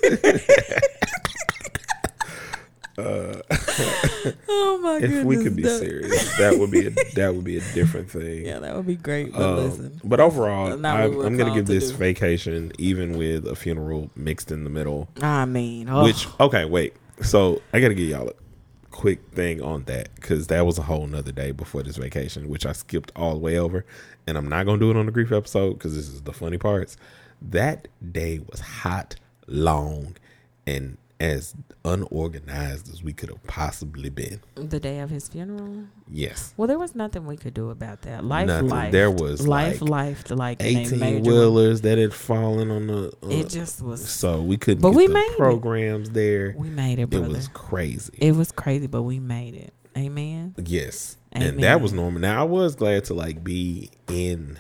Uh, Oh my goodness. if we could be that- serious, that would be a that would be a different thing. Yeah, that would be great. But Um, listen, but overall, Not what I'm, we're I'm going to called give to this do. vacation, even with a funeral mixed in the middle. I mean, oh, Which, okay, wait. So I got to give y'all a quick thing on that, because that was a whole nother day before this vacation, which I skipped all the way over. And I'm not going to do it on the grief episode because this is the funny parts. That day was hot, long, and as unorganized as we could have possibly been. The day of his funeral? Yes. Well, there was nothing we could do about that. Life, nothing. life. There was life, like life, like eighteen wheelers that had fallen on the. Uh, it just was. So we couldn't. But get we the made programs it. there. We made it, brother. It was crazy. It was crazy, but we made it. Amen. Yes, Amen. And that was normal. Now I was glad to like be in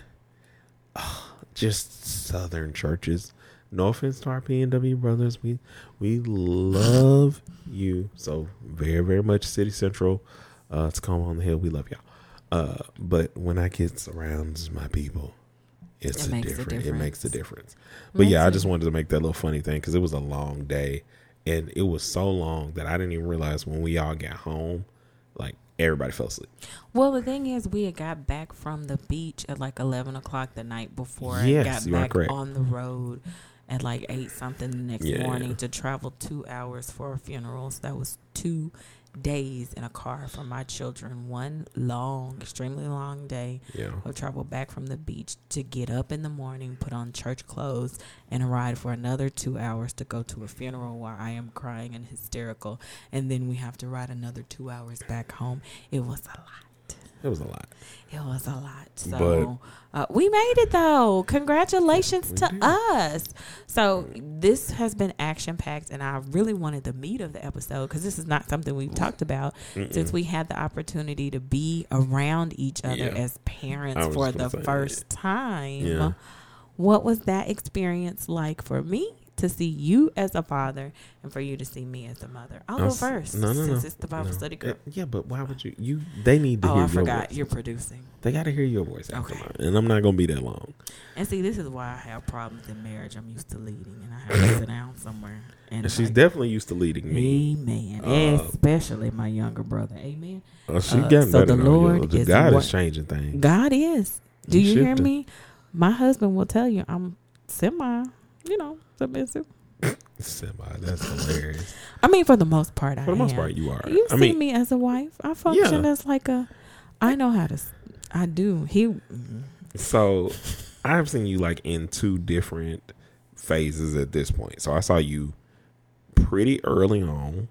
uh, just southern churches. No offense to our P N W brothers, we we love you so very very much. City Central, uh, Tacoma on the Hill, we love y'all. Uh, but when I get surrounded my people, it's it a makes different. A difference. It makes a difference. But makes yeah, I it. just wanted to make that little funny thing because it was a long day, and it was so long that I didn't even realize when we all got home, like everybody fell asleep. Well, the thing is, we had got back from the beach at like eleven o'clock the night before. Yes, and you are got back correct. on the road at like eight something the next Yeah. morning to travel two hours for a funeral. So that was two days in a car for my children. One long, extremely long day. Yeah. We'll travel back from the beach to get up in the morning, put on church clothes, and ride for another two hours to go to a funeral where I am crying and hysterical. And then we have to ride another two hours back home. It was a lot. It was a lot. It was a lot. So uh, we made it, though. Congratulations to did. us. So this has been action-packed, and I really wanted the meat of the episode because this is not something we've talked about Mm-mm. since we had the opportunity to be around each other Yeah. as I parents was for just the gonna say, first time. Yeah. What was that experience like for me to see you as a father and for you to see me as a mother? I'll go Us- first no, no, since no. it's the Bible No. study girl. Uh, yeah, but why would you? You they need to Oh, hear I your forgot. voice. You're producing. They got to hear your voice after Okay. mine, and I'm not gonna be that long. And see, this is why I have problems in marriage. I'm used to leading, and I have to sit down somewhere. And And she's like, definitely used to leading me. Amen. Uh, Especially my younger brother. Amen. Oh, she's uh, getting so better. the now, Lord yo. is God what- is changing things. God is. Do He's you hear shifting. me? My husband will tell you I'm semi, you know, submissive. Semi, that's hilarious. I mean, for the most part, I For the most am. part, you are. You I see mean, me as a wife. I function Yeah. as like a. I know how to. s- I do. He. so I've seen you like in two different phases at this point. So I saw you pretty early on,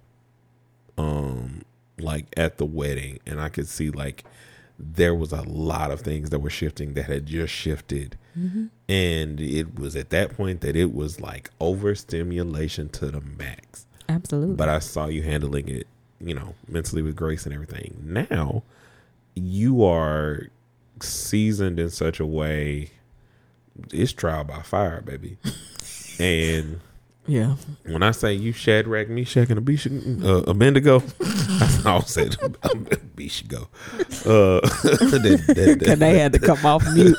um, like at the wedding, and I could see like there was a lot of things that were shifting that had just shifted. Mm-hmm. And it was at that point that it was like overstimulation to the max. Absolutely. But I saw you handling it, you know, mentally with grace and everything. Now you are seasoned in such a way, it's trial by fire, baby. And yeah. when I say you Shadrach, Meshach, and Abednego, uh, Abednego, I always said Abednego. Uh, that, that, Because they had to come off mute.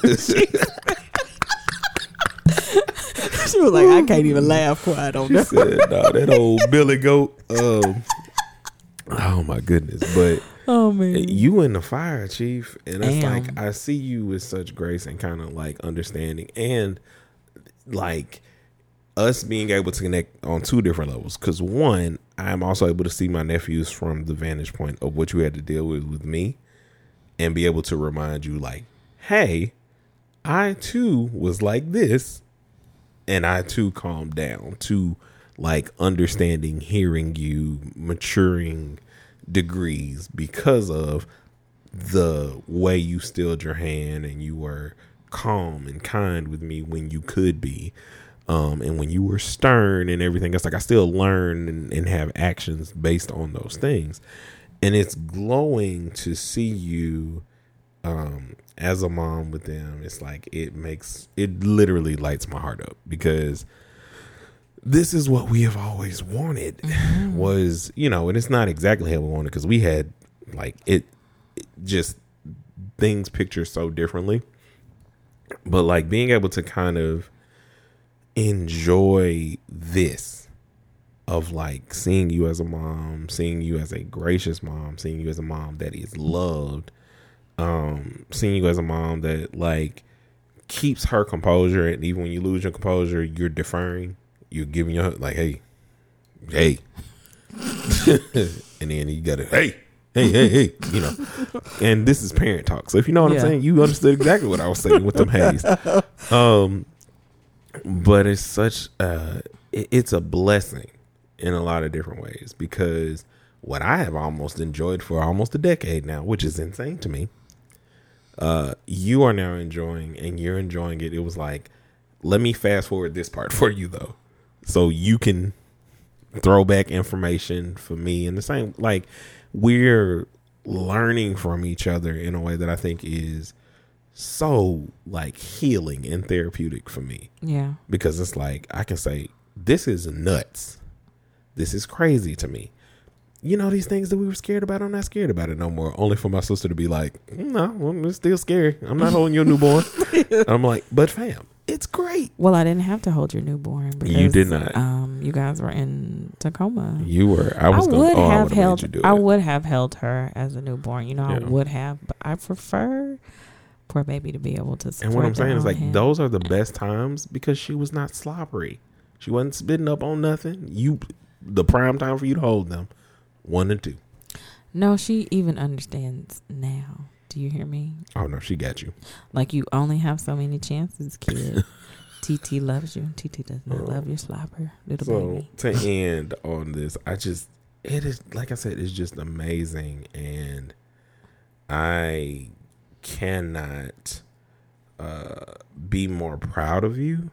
She was like, I can't even laugh quiet on She that. said, no, that old Billy Goat. Um, oh, my goodness. But Oh, man. you in the fire, Chief. And it's Damn. like, I see you with such grace and kind of like understanding. And like us being able to connect on two different levels. Because one, I'm also able to see my nephews from the vantage point of what you had to deal with with me. And be able to remind you like, hey, I too was like this. And I too calmed down to like understanding, hearing you, maturing degrees because of the way you stilled your hand and you were calm and kind with me when you could be. Um, and when you were stern and everything else, like I still learn and, and have actions based on those things. And it's glowing to see you um, as a mom with them. It's like it makes it literally lights my heart up because this is what we have always wanted. Mm-hmm. Was, you know, and it's not exactly how we wanted because we had like it, it just things pictured so differently. But like being able to kind of enjoy this of like seeing you as a mom, seeing you as a gracious mom, seeing you as a mom that is loved. Um, seeing you as a mom that like keeps her composure, and even when you lose your composure, you're deferring. You're giving your like, hey, hey, and then you gotta, hey, hey, hey, hey, you know. And this is parent talk, so if you know what Yeah. I'm saying, you understood exactly what I was saying with them hays. Um, but it's such, uh, it, it's a blessing, in a lot of different ways, because what I have almost enjoyed for almost a decade now, which is insane to me, uh, you are now enjoying, and you're enjoying it. It was like, let me fast forward this part for you though, so you can throw back information for me in the same, like, we're learning from each other in a way that I think is so like healing and therapeutic for me. Yeah. Because it's like, I can say, this is nuts. This is crazy to me. You know, these things that we were scared about, I'm not scared about it no more. Only for my sister to be like, no, I'm still scared. I'm not holding your newborn. I'm like, but fam, it's great. Well, I didn't have to hold your newborn. Because, you did not. Um, you guys were in Tacoma. You were. I was. I gonna, would oh, have I held. You do I it. would have held her as a newborn. You know, yeah. I would have. But I prefer for a baby to be able to. And what I'm saying is, like, hand. those are the best times because she was not slobbery. She wasn't spitting up on nothing. You, the prime time for you to hold them, one and two. No, she even understands now. Do you hear me? Oh no, she got you. Like, you only have so many chances, kid. T T loves you. T T does not oh. love your slobber, little so, baby. To end on this, I just, it is, like I said, it's just amazing, and I cannot uh, be more proud of you,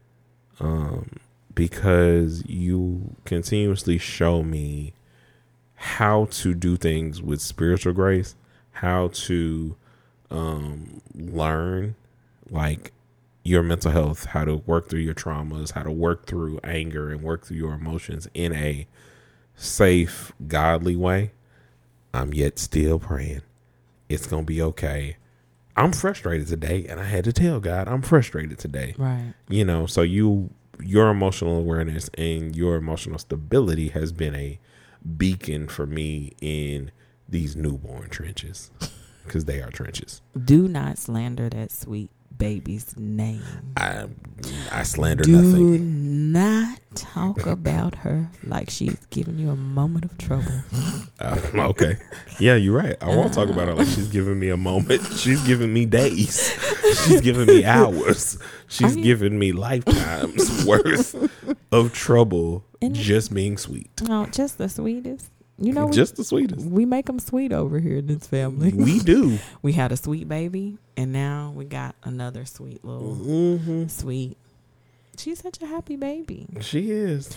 um, because you continuously show me how to do things with spiritual grace, how to um, learn, like, your mental health, how to work through your traumas, how to work through anger and work through your emotions in a safe, godly way. I'm yet still praying. It's going to be okay. I'm frustrated today, and I had to tell God I'm frustrated today. Right. You know, so you, your emotional awareness and your emotional stability has been a beacon for me in these newborn trenches, because they are trenches. Do not slander that sweet baby's name. I I slander Do nothing. Do not talk about her like she's giving you a moment of trouble. Uh, okay. Yeah, you're right. I won't talk about her like she's giving me a moment. She's giving me days. She's giving me hours. She's you- giving me lifetimes worth of trouble and just being sweet. Oh, just the sweetest. You know, just we, the sweetest. We make them sweet over here in this family. We do. We had a sweet baby, and now we got another sweet little mm-hmm. sweet. She's such a happy baby. She is.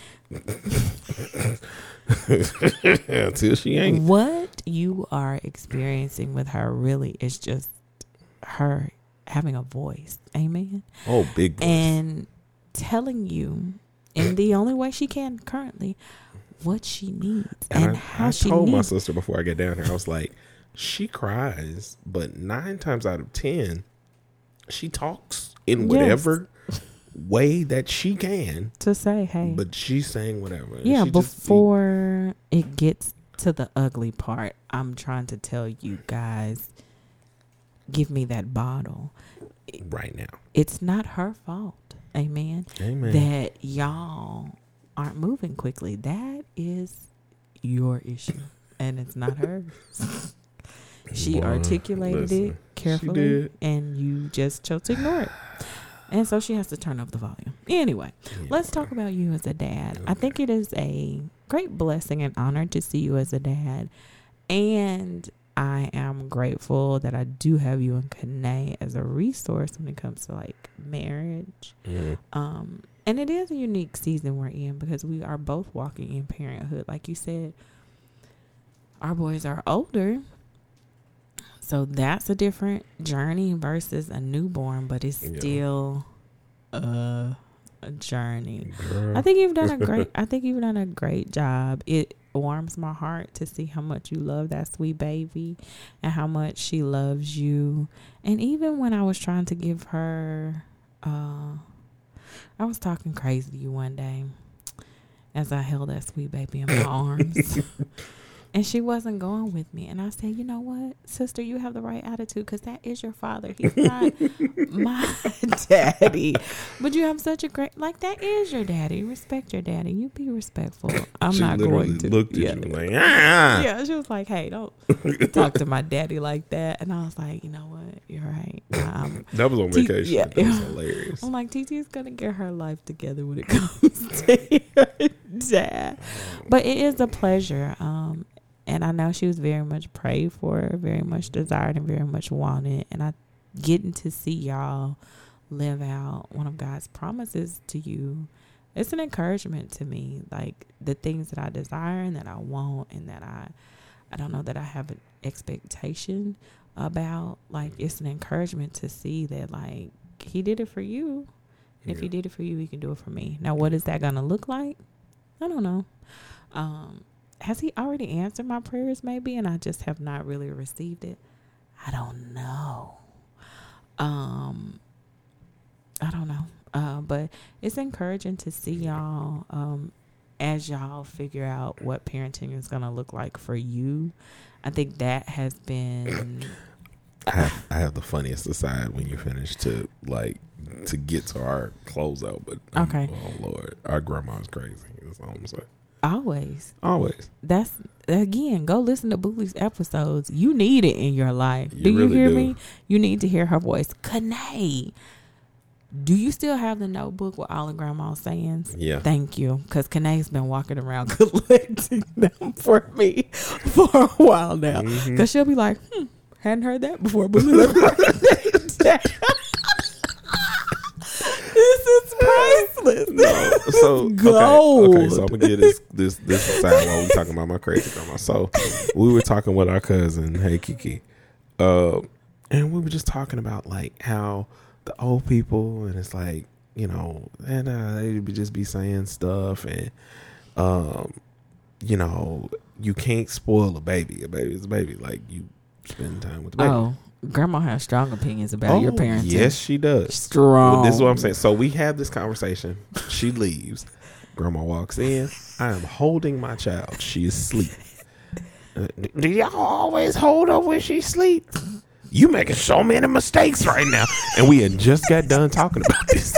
Until she ain't. What you are experiencing with her really is just her having a voice. Amen. Oh, big voice. And telling you in the only way she can currently what she needs and, and I, how I she told needs. my sister before I get down here, I was like, she cries, but nine times out of ten, she talks in whatever yes. way that she can to say, hey. But she's saying whatever. Yeah, she before just, it gets to the ugly part, I'm trying to tell you guys, give me that bottle. Right now. It's not her fault. Amen. Amen. That y'all aren't moving quickly. That is your issue, and it's not hers. She Boy, articulated listen, it carefully, and you just chose to ignore it. And so she has to turn up the volume. Anyway, yeah. Let's talk about you as a dad. Okay. I think it is a great blessing and honor to see you as a dad. And I am grateful that I do have you and Kanae as a resource when it comes to like marriage. Mm-hmm. Um, and it is a unique season we're in because we are both walking in parenthood. Like you said, our boys are older. So that's a different journey versus a newborn, but it's yeah. still uh, a journey. Girl. I think you've done a great I think you've done a great job. It warms my heart to see how much you love that sweet baby and how much she loves you. And even when I was trying to give her uh, I was talking crazy to you one day as I held that sweet baby in my arms. And she wasn't going with me. And I said, you know what, sister, you have the right attitude because that is your father. He's not my daddy. But you have such a great, like, that is your daddy. Respect your daddy. You be respectful. I'm she not going to. looked at yeah. you like, ah. Yeah, she was like, hey, don't talk to my daddy like that. And I was like, you know what, you're right. Um, that was on T- vacation. Yeah, that was hilarious. I'm like, T T is going to get her life together when it comes to Dad. But it is a pleasure. Um, and I know she was very much prayed for, very much desired, and very much wanted. And I getting to see y'all live out one of God's promises to you. It's an encouragement to me. Like the things that I desire and that I want and that I, I don't know that I have an expectation about. Like it's an encouragement to see that like he did it for you. Yeah. If he did it for you, he can do it for me. Now, what is that going to look like? I don't know. Um, has he already answered my prayers maybe, and I just have not really received it? I don't know. Um, I don't know. Uh, but it's encouraging to see y'all um, as y'all figure out what parenting is going to look like for you. I think that has been... I have, I have the funniest aside when you finish to like to get to our closeout, but um, okay. Oh Lord, our grandma's crazy. That's all I'm saying. Always, always. That's again. Go listen to Boolie's episodes. You need it in your life. You do you really hear do. me? You need to hear her voice. Kanae, do you still have the notebook with all of Grandma's sayings? Yeah. Thank you, because Kanae's been walking around collecting them for me for a while now. Because mm-hmm. she'll be like, hmm. Hadn't heard that before, but this is priceless. No, so gold. Okay, okay, so I'm gonna get this this this aside while we talking about my crazy grandma. So we were talking with our cousin, hey Kiki, uh, and we were just talking about like how the old people, and it's like you know, and uh, they would just be saying stuff, and um, you know, you can't spoil a baby. A baby is a baby. Like you. Spend time with the baby. Oh, Grandma has strong opinions about oh, your parenting. Yes, she does. Strong. Well, this is what I'm saying. So we have this conversation. She leaves. Grandma walks in. I am holding my child. She is asleep. Uh, do y'all always hold her when she sleep? You making so many mistakes right now. And we had just got done talking about this.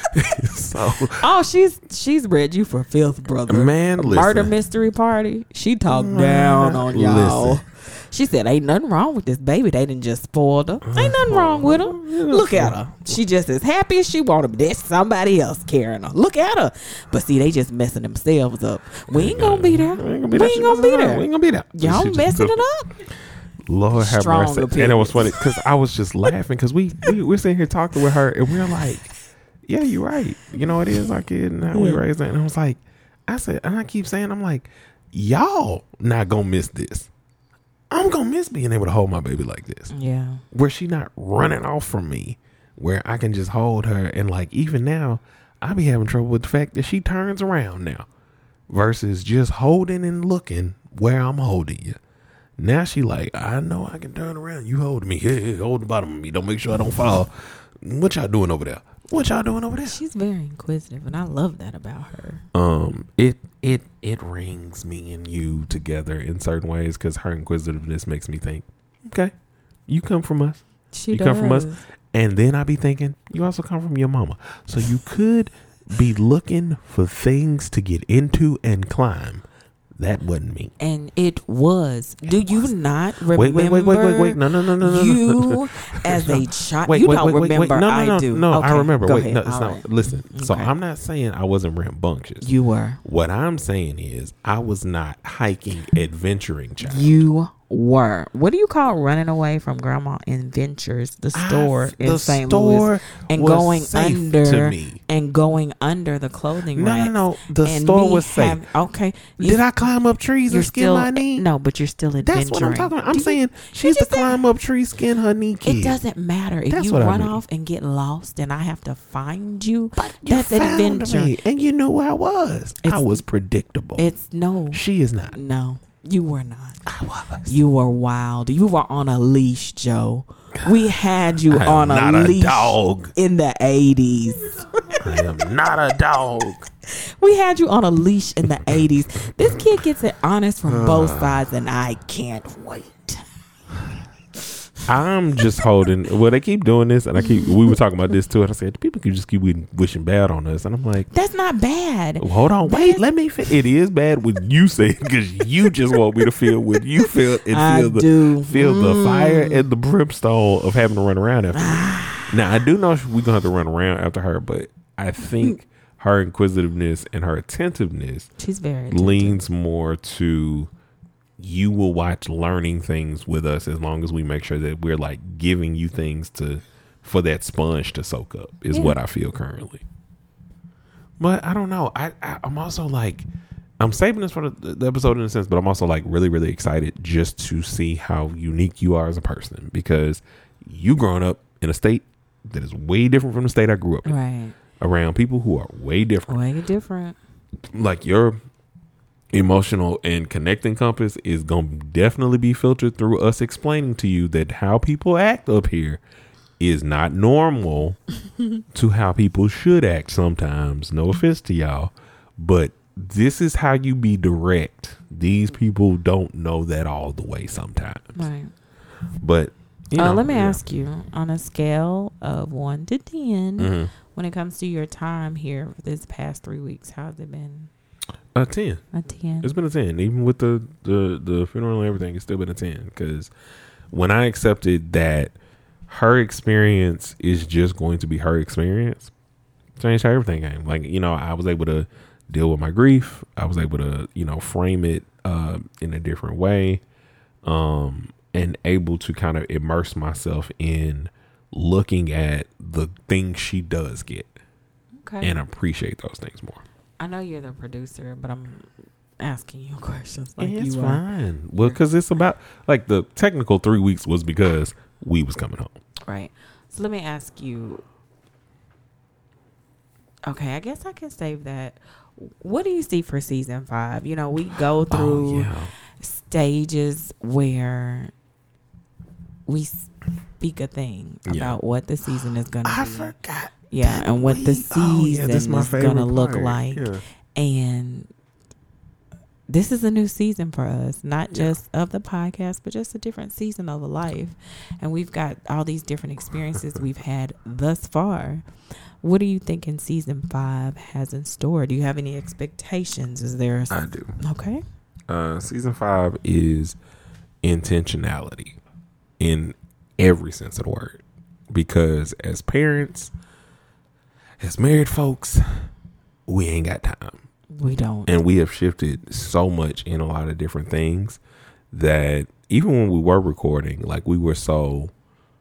So, oh, she's she's read you for filth, brother. Man, listen. Murder mystery party. She talked Man, down on y'all. Listen. She said, ain't nothing wrong with this baby. They done just spoiled her. Ain't nothing wrong with her. Look at her. She just as happy as she want to be. There's somebody else carrying her. Look at her. But see, they just messing themselves up. We ain't going to be there. We ain't going to be there. We ain't going to be there. Y'all messing it up. Lord have mercy. And it was funny because I was just laughing because we, we, we're sitting here talking with her and we're like, yeah, you're right. You know, it is our kid and how yeah. we raised that. And I was like, I said, and I keep saying, I'm like, y'all not going to miss this. I'm going to miss being able to hold my baby like this. Yeah. Where she not running off from me. Where I can just hold her. And like, even now, I be having trouble with the fact that she turns around now. Versus just holding and looking where I'm holding you. Now she like, I know I can turn around. You hold me. Hey, hey, hold the bottom of me. Don't make sure I don't fall. What y'all doing over there? What y'all doing over there? She's very inquisitive, and I love that about her. Um, it it it rings me and you together in certain ways because her inquisitiveness makes me think, okay, you come from us. She you does. come from us, and then I be thinking you also come from your mama, so you could be looking for things to get into and climb. That wasn't me. And it was. It Do you was. not remember? Wait, wait, wait, wait, wait, wait. No, no, no, no, no. You as a child. Wait, you wait, don't wait, remember. Wait, wait. No, no, no, I do. No, okay, I remember. Go wait, ahead. no, it's All not. right. Listen. Okay. So I'm not saying I wasn't rambunctious. You were. What I'm saying is I was not hiking, adventuring child. You were. What do you call running away from Grandma in Ventures, the store I, in the Saint Louis, and going under and going under the clothing no, rack? No, no, the store was safe. Have, okay, did I climb up trees and skin still, my knee? No, but you're still adventuring. That's what I'm talking about. I'm do saying you, she's to climb up trees, skin her knee. Kid. It doesn't matter if that's you run I mean. off and get lost, and I have to find you. But you that's found adventure, me, and you knew where I was. It's, I was predictable. It's no. She is not. No. You were not. I was. You were wild. You were on a leash, Joe. We had you I on am a not leash a dog. in the eighties. I am not a dog. We had you on a leash in the eighties. This kid gets it honest from both sides, and I can't wait. I'm just holding. Well, they keep doing this, and I keep. We were talking about this too, and I said people can just keep wishing bad on us, and I'm like, that's not bad. Well, hold on, wait, let me. Fi- it is bad when you say it because you just want me to feel what you feel and feel I the do. feel mm. the fire and the brimstone of having to run around after her. Now I do know we're gonna have to run around after her, but I think her inquisitiveness and her attentiveness she's very leans more to you will watch learning things with us as long as we make sure that we're like giving you things to for that sponge to soak up is yeah. what I feel currently. But I don't know. I, I I'm also like I'm saving this for the, the episode in a sense, but I'm also like really really excited just to see how unique you are as a person, because you growing up in a state that is way different from the state I grew up in, right? Around people who are way different, way different. Like your emotional and connecting compass is going to definitely be filtered through us explaining to you that how people act up here is not normal to how people should act sometimes. No offense to y'all, but this is how you be direct. These people don't know that all the way sometimes. Right. But, you know, uh, let me yeah. ask you, on a scale of one to ten, mm-hmm. when it comes to your time here for this past three weeks, how's it been? A ten. A ten. It's been a ten. Even with the, the, the funeral and everything, it's still been a ten. Because when I accepted that her experience is just going to be her experience, changed how everything came. Like, you know, I was able to deal with my grief. I was able to, you know, frame it uh, in a different way, um, and able to kind of immerse myself in looking at the things she does get, okay, and appreciate those things more. I know you're the producer, but I'm asking you questions. Like it's you fine. Are. Well, because it's about like the technical three weeks was because we was coming home. Right. So let me ask you. Okay, I guess I can save that. What do you see for season five? You know, we go through oh, yeah. stages where we speak a thing yeah. about what the season is going to be. I forgot. Yeah, and what we, the season oh, yeah, is going to look like. Yeah. And this is a new season for us, not yeah. just of the podcast, but just a different season of the life. And we've got all these different experiences we've had thus far. What do you think in season five has in store? Do you have any expectations? Is there? A, I do. Okay. Uh, season five is intentionality in every sense of the word, because as parents, as married folks, we ain't got time. We don't. And we have shifted so much in a lot of different things that even when we were recording, like we were so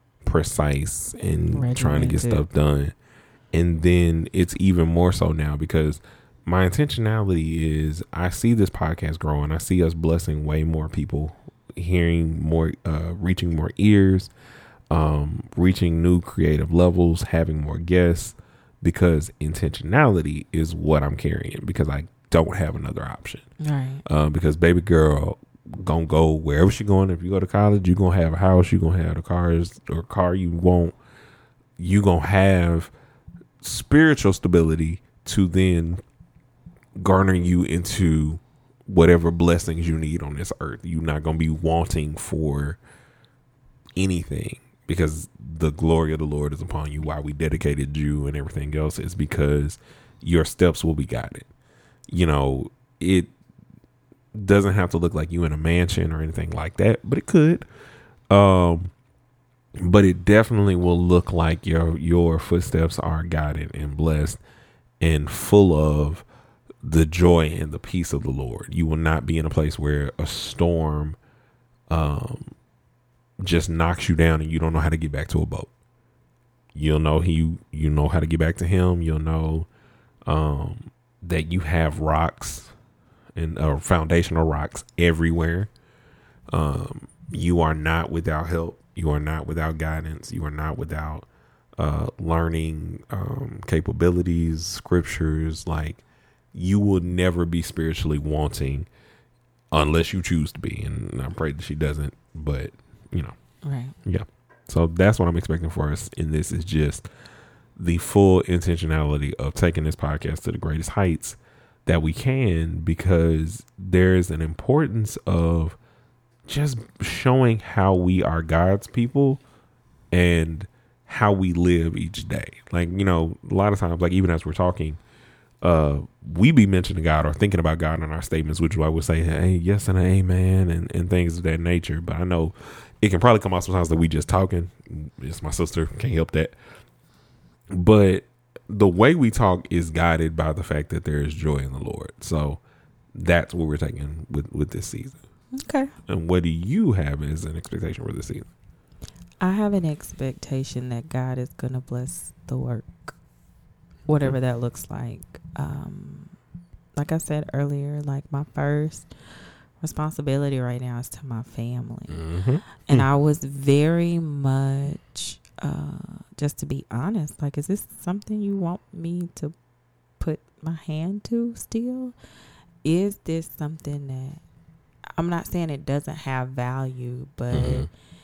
precise in Regimented. trying to get stuff done. And then it's even more so now because my intentionality is I see this podcast growing. I see us blessing way more people, hearing more, uh, reaching more ears, um, reaching new creative levels, having more guests, because intentionality is what I'm carrying, because I don't have another option. Right. Uh, because baby girl gonna go wherever she going. If you go to college, you gonna have a house, you gonna have the cars or car you want. You gonna have spiritual stability to then garner you into whatever blessings you need on this earth. You're not gonna be wanting for anything, because the glory of the Lord is upon you. Why we dedicated you and everything else is because your steps will be guided. You know, it doesn't have to look like you in a mansion or anything like that, but it could. Um, but it definitely will look like your your footsteps are guided and blessed and full of the joy and the peace of the Lord. You will not be in a place where a storm um just knocks you down and you don't know how to get back to a boat. You'll know he you know how to get back to him. You'll know um that you have rocks and uh, foundational rocks everywhere. Um you are not without help. You are not without guidance. You are not without uh learning um capabilities, scriptures. Like, you will never be spiritually wanting unless you choose to be, and I pray that she doesn't, but you know, right. Yeah. So that's what I'm expecting for us in this, is just the full intentionality of taking this podcast to the greatest heights that we can, because there's an importance of just showing how we are God's people and how we live each day. Like, you know, a lot of times, like even as we're talking, uh, we be mentioning God or thinking about God in our statements, which is why we say, hey, yes and amen, and, and things of that nature. But I know it can probably come out sometimes that we just talking. It's my sister, can't help that. But the way we talk is guided by the fact that there is joy in the Lord. So that's what we're taking with, with this season. Okay. And what do you have as an expectation for this season? I have an expectation that God is going to bless the work, whatever that looks like. Um, like I said earlier, like my first responsibility right now is to my family. Mm-hmm. And I was very much, uh, just to be honest, like, is this something you want me to put my hand to still? Is this something that, I'm not saying it doesn't have value, but mm-hmm.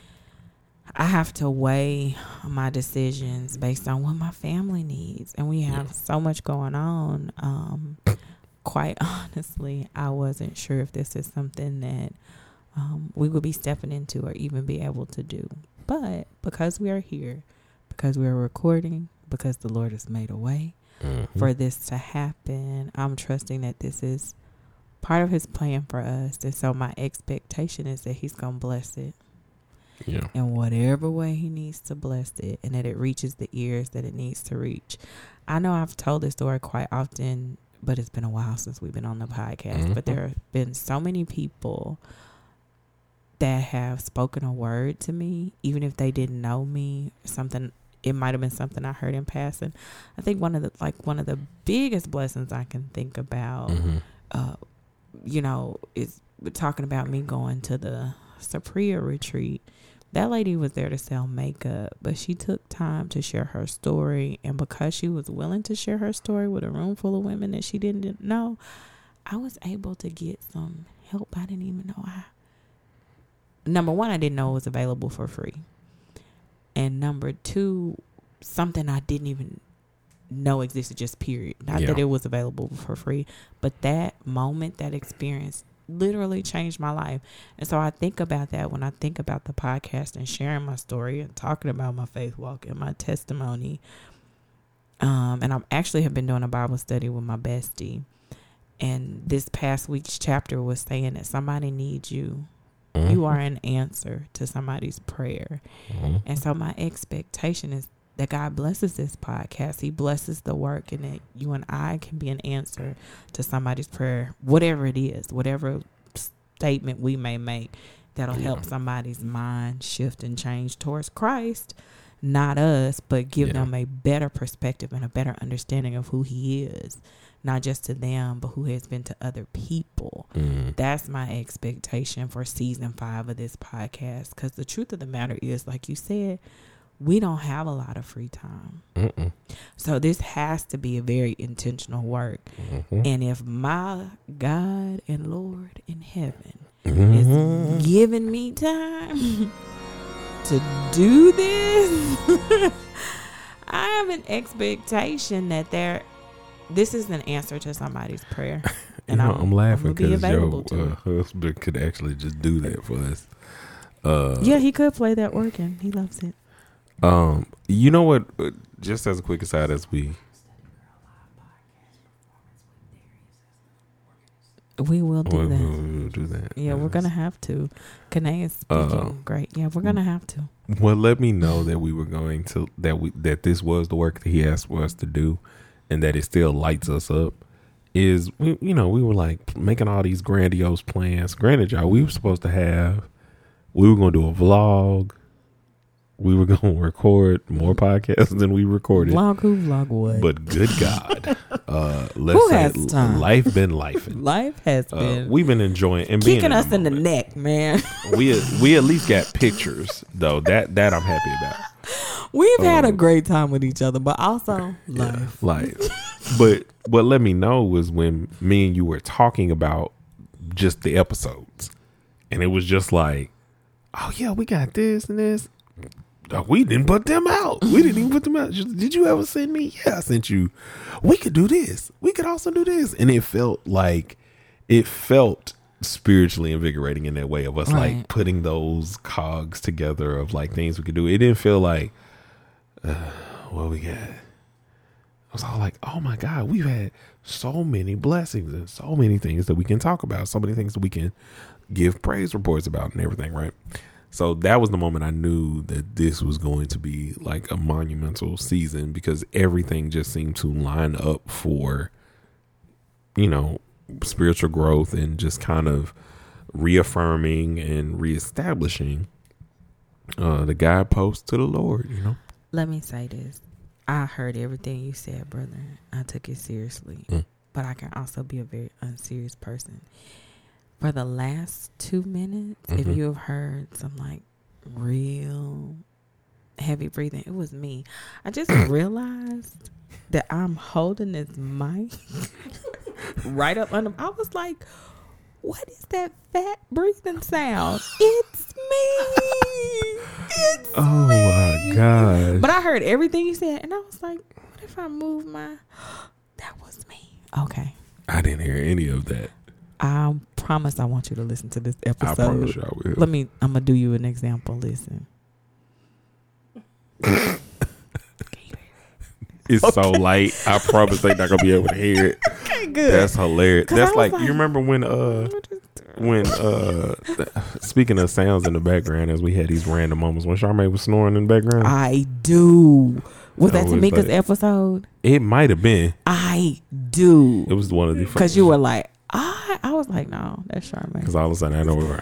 I have to weigh my decisions based on what my family needs. And we have yeah. so much going on. Um, quite honestly, I wasn't sure if this is something that um, we would be stepping into or even be able to do. But because we are here, because we are recording, because the Lord has made a way mm-hmm. for this to happen, I'm trusting that this is part of his plan for us. And so my expectation is that he's going to bless it. Yeah. In whatever way he needs to bless it, and that it reaches the ears that it needs to reach. I know I've told this story quite often, but it's been a while since we've been on the podcast. Mm-hmm. But there have been so many people that have spoken a word to me, even if they didn't know me. Something, it might have been something I heard in passing. I think one of the like one of the biggest blessings I can think about, mm-hmm. uh, you know, is talking about me going to the Sapria retreat. That lady was there to sell makeup, but she took time to share her story. And because she was willing to share her story with a room full of women that she didn't know, I was able to get some help I didn't even know I. Number one, I didn't know it was available for free. And number two, something I didn't even know existed, just period. Not yeah. that it was available for free, but that moment, that experience literally changed my life. And so I think about that when I think about the podcast and sharing my story and talking about my faith walk and my testimony. Um, and I actually have been doing a Bible study with my bestie. And this past week's chapter was saying that somebody needs you. Mm-hmm. You are an answer to somebody's prayer. Mm-hmm. And so my expectation is that God blesses this podcast. He blesses the work, and that you and I can be an answer to somebody's prayer, whatever it is, whatever statement we may make that'll yeah. help somebody's mind shift and change towards Christ, not us, but give yeah. them a better perspective and a better understanding of who he is, not just to them, but who has been to other people. Mm. That's my expectation for season five of this podcast. Because the truth of the matter is, like you said, we don't have a lot of free time. Mm-mm. So this has to be a very intentional work. Mm-hmm. And if my God and Lord in heaven mm-hmm. is giving me time to do this, I have an expectation that there, this is an answer to somebody's prayer. And you know, I'm, I'm laughing because be your uh, husband could actually just do that for us. Uh, yeah, he could play that organ. He loves it. Um, you know what? Uh, just as a quick aside, as we we will do we, that. We will do that. Yeah, yes. We're gonna have to. Kanae is speaking uh, great. Yeah, we're gonna have to. Well, let me know that we were going to that we that this was the work that he asked for us to do, and that it still lights us up. Is we, you know, we were like making all these grandiose plans. Granted, y'all, we were supposed to have. We were gonna do a vlog. We were going to record more podcasts than we recorded. Vlog who, vlog what? But good God. Uh, let's who say has time? Life been lifing. Life has uh, been. We've been enjoying and kicking being in us the in the neck, man. we we at least got pictures, though. That that I'm happy about. We've um, had a um, great time with each other, but also life. Yeah, life. But what let me know was when me and you were talking about just the episodes. And it was just like, oh, yeah, we got this and this. We didn't put them out. We didn't even put them out. Did you ever send me? Yeah, I sent you. We could do this. We could also do this. And it felt like, it felt spiritually invigorating in that way of us right. like putting those cogs together of like things we could do. It didn't feel like, uh, what we got. I was all like, oh my God, we've had so many blessings and so many things that we can talk about. So many things that we can give praise reports about and everything, right? So that was the moment I knew that this was going to be like a monumental season, because everything just seemed to line up for, you know, spiritual growth and just kind of reaffirming and reestablishing uh, the guideposts to the Lord, you know. Let me say this. I heard everything you said, brother. I took it seriously. Mm. But I can also be a very unserious person. For the last two minutes, mm-hmm. if you have heard some like real heavy breathing, it was me. I just realized that I'm holding this mic right up under. I was like, what is that fat breathing sound? It's me. It's oh me. my gosh. But I heard everything you said, and I was like, what if I move my... That was me. Okay. I didn't hear any of that. I promise I want you to listen to this episode. I promise you I will. Let me, I'm going to do you an example. Listen. It's okay. So light. I promise they're not going to be able to hear it. Okay, good. That's hilarious. That's like, like, you remember when, uh, when, uh, speaking of sounds in the background, as we had these random moments when Charmaine was snoring in the background. I do. Was that, that Tamika's like, episode? It might have been. I do. It was one of the because you were like, I, I was like, no, that's Charmaine. Because all of a sudden I know we were.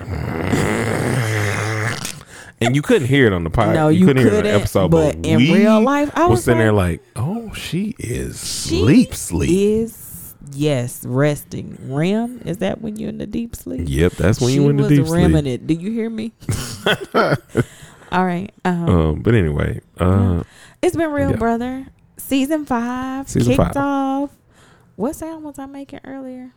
And you couldn't hear it on the podcast. No, you, you couldn't, couldn't hear it on the episode. But, but in real life, I was, was sitting like, there like, oh, she is she sleep, sleep. Is, yes, resting. R E M, is that when you're in the deep sleep? Yep, that's when she you're in the deep sleep. It. Do you hear me? All right. Um, um, but anyway. Uh, it's been real, yeah. brother. Season five Season kicked five. off. What sound was I making earlier?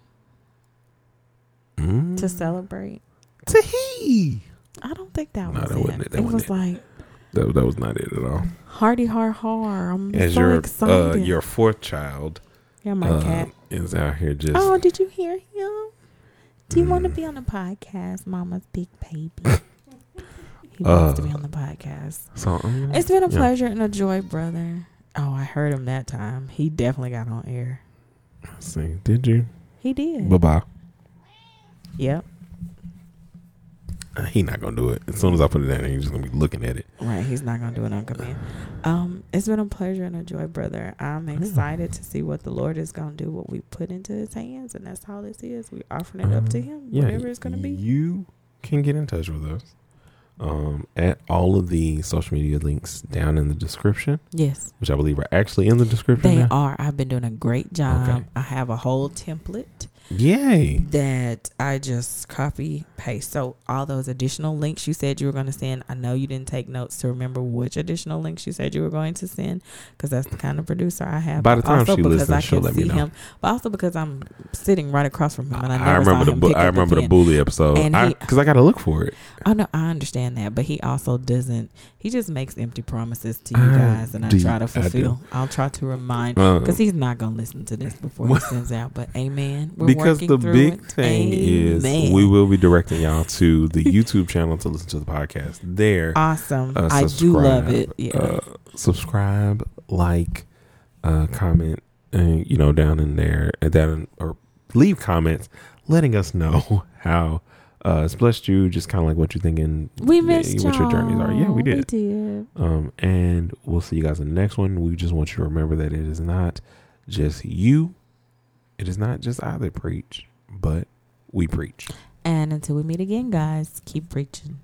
Mm. To celebrate. Tahee. I don't think that no, was that it. Wasn't it. That it wasn't was it. like that, that was not it at all. Hardy har har. I'm As so your excited. uh, your fourth child, yeah, my uh, cat is out here just. Oh, did you hear him? Do you mm. want to be on the podcast, Mama's big baby? He wants uh, to be on the podcast. So um, it's been a yeah. pleasure and a joy, brother. Oh, I heard him that time. He definitely got on air. Let's see, did you? He did. Bye bye. Yep. He not gonna do it. As soon as I put it in, he's just gonna be looking at it. Right, he's not gonna do it on command. Um, it's been a pleasure and a joy, brother. I'm excited to see what the Lord is gonna do, what we put into His hands, and that's all this is. We're offering it um, up to Him, yeah, whatever it's gonna be. You can get in touch with us um, at all of the social media links down in the description. Yes, which I believe are actually in the description. They now. are. I've been doing a great job. Okay. I have a whole template. Yay. That I just copy paste. So all those additional links you said you were going to send, I know you didn't take notes to remember which additional links you said you were going to send, because that's the kind of producer I have. By the time also she because listens, I she'll can let see me know. him, but also because I'm sitting right across from him, and I never I remember saw the him bu- pick I up remember the, the pen. bully episode, And because I, I got to look for it. Oh no, I understand that, but he also doesn't. He just makes empty promises to you I guys, and I do, try to fulfill. I'll try to remind, because uh, he's not gonna listen to this before he sends out. But amen. We're because working the through big it. thing Amen. is, we will be directing y'all to the YouTube channel to listen to the podcast. There, awesome. Uh, I do love it. Yeah. Uh, subscribe, like, uh, comment, and you know down in there, and down or leave comments, letting us know how. Uh, it's blessed you, just kind of like what you're thinking. We missed what your journeys are. Yeah, we did. We did. Um, and we'll see you guys in the next one. We just want you to remember that it is not just you. It is not just I that preach, but we preach. And until we meet again, guys, keep preaching.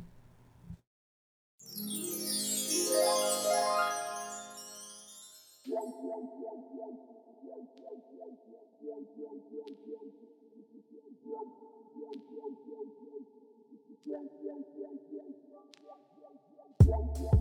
Yeah, yeah, yeah, yeah, yeah, yeah, yeah.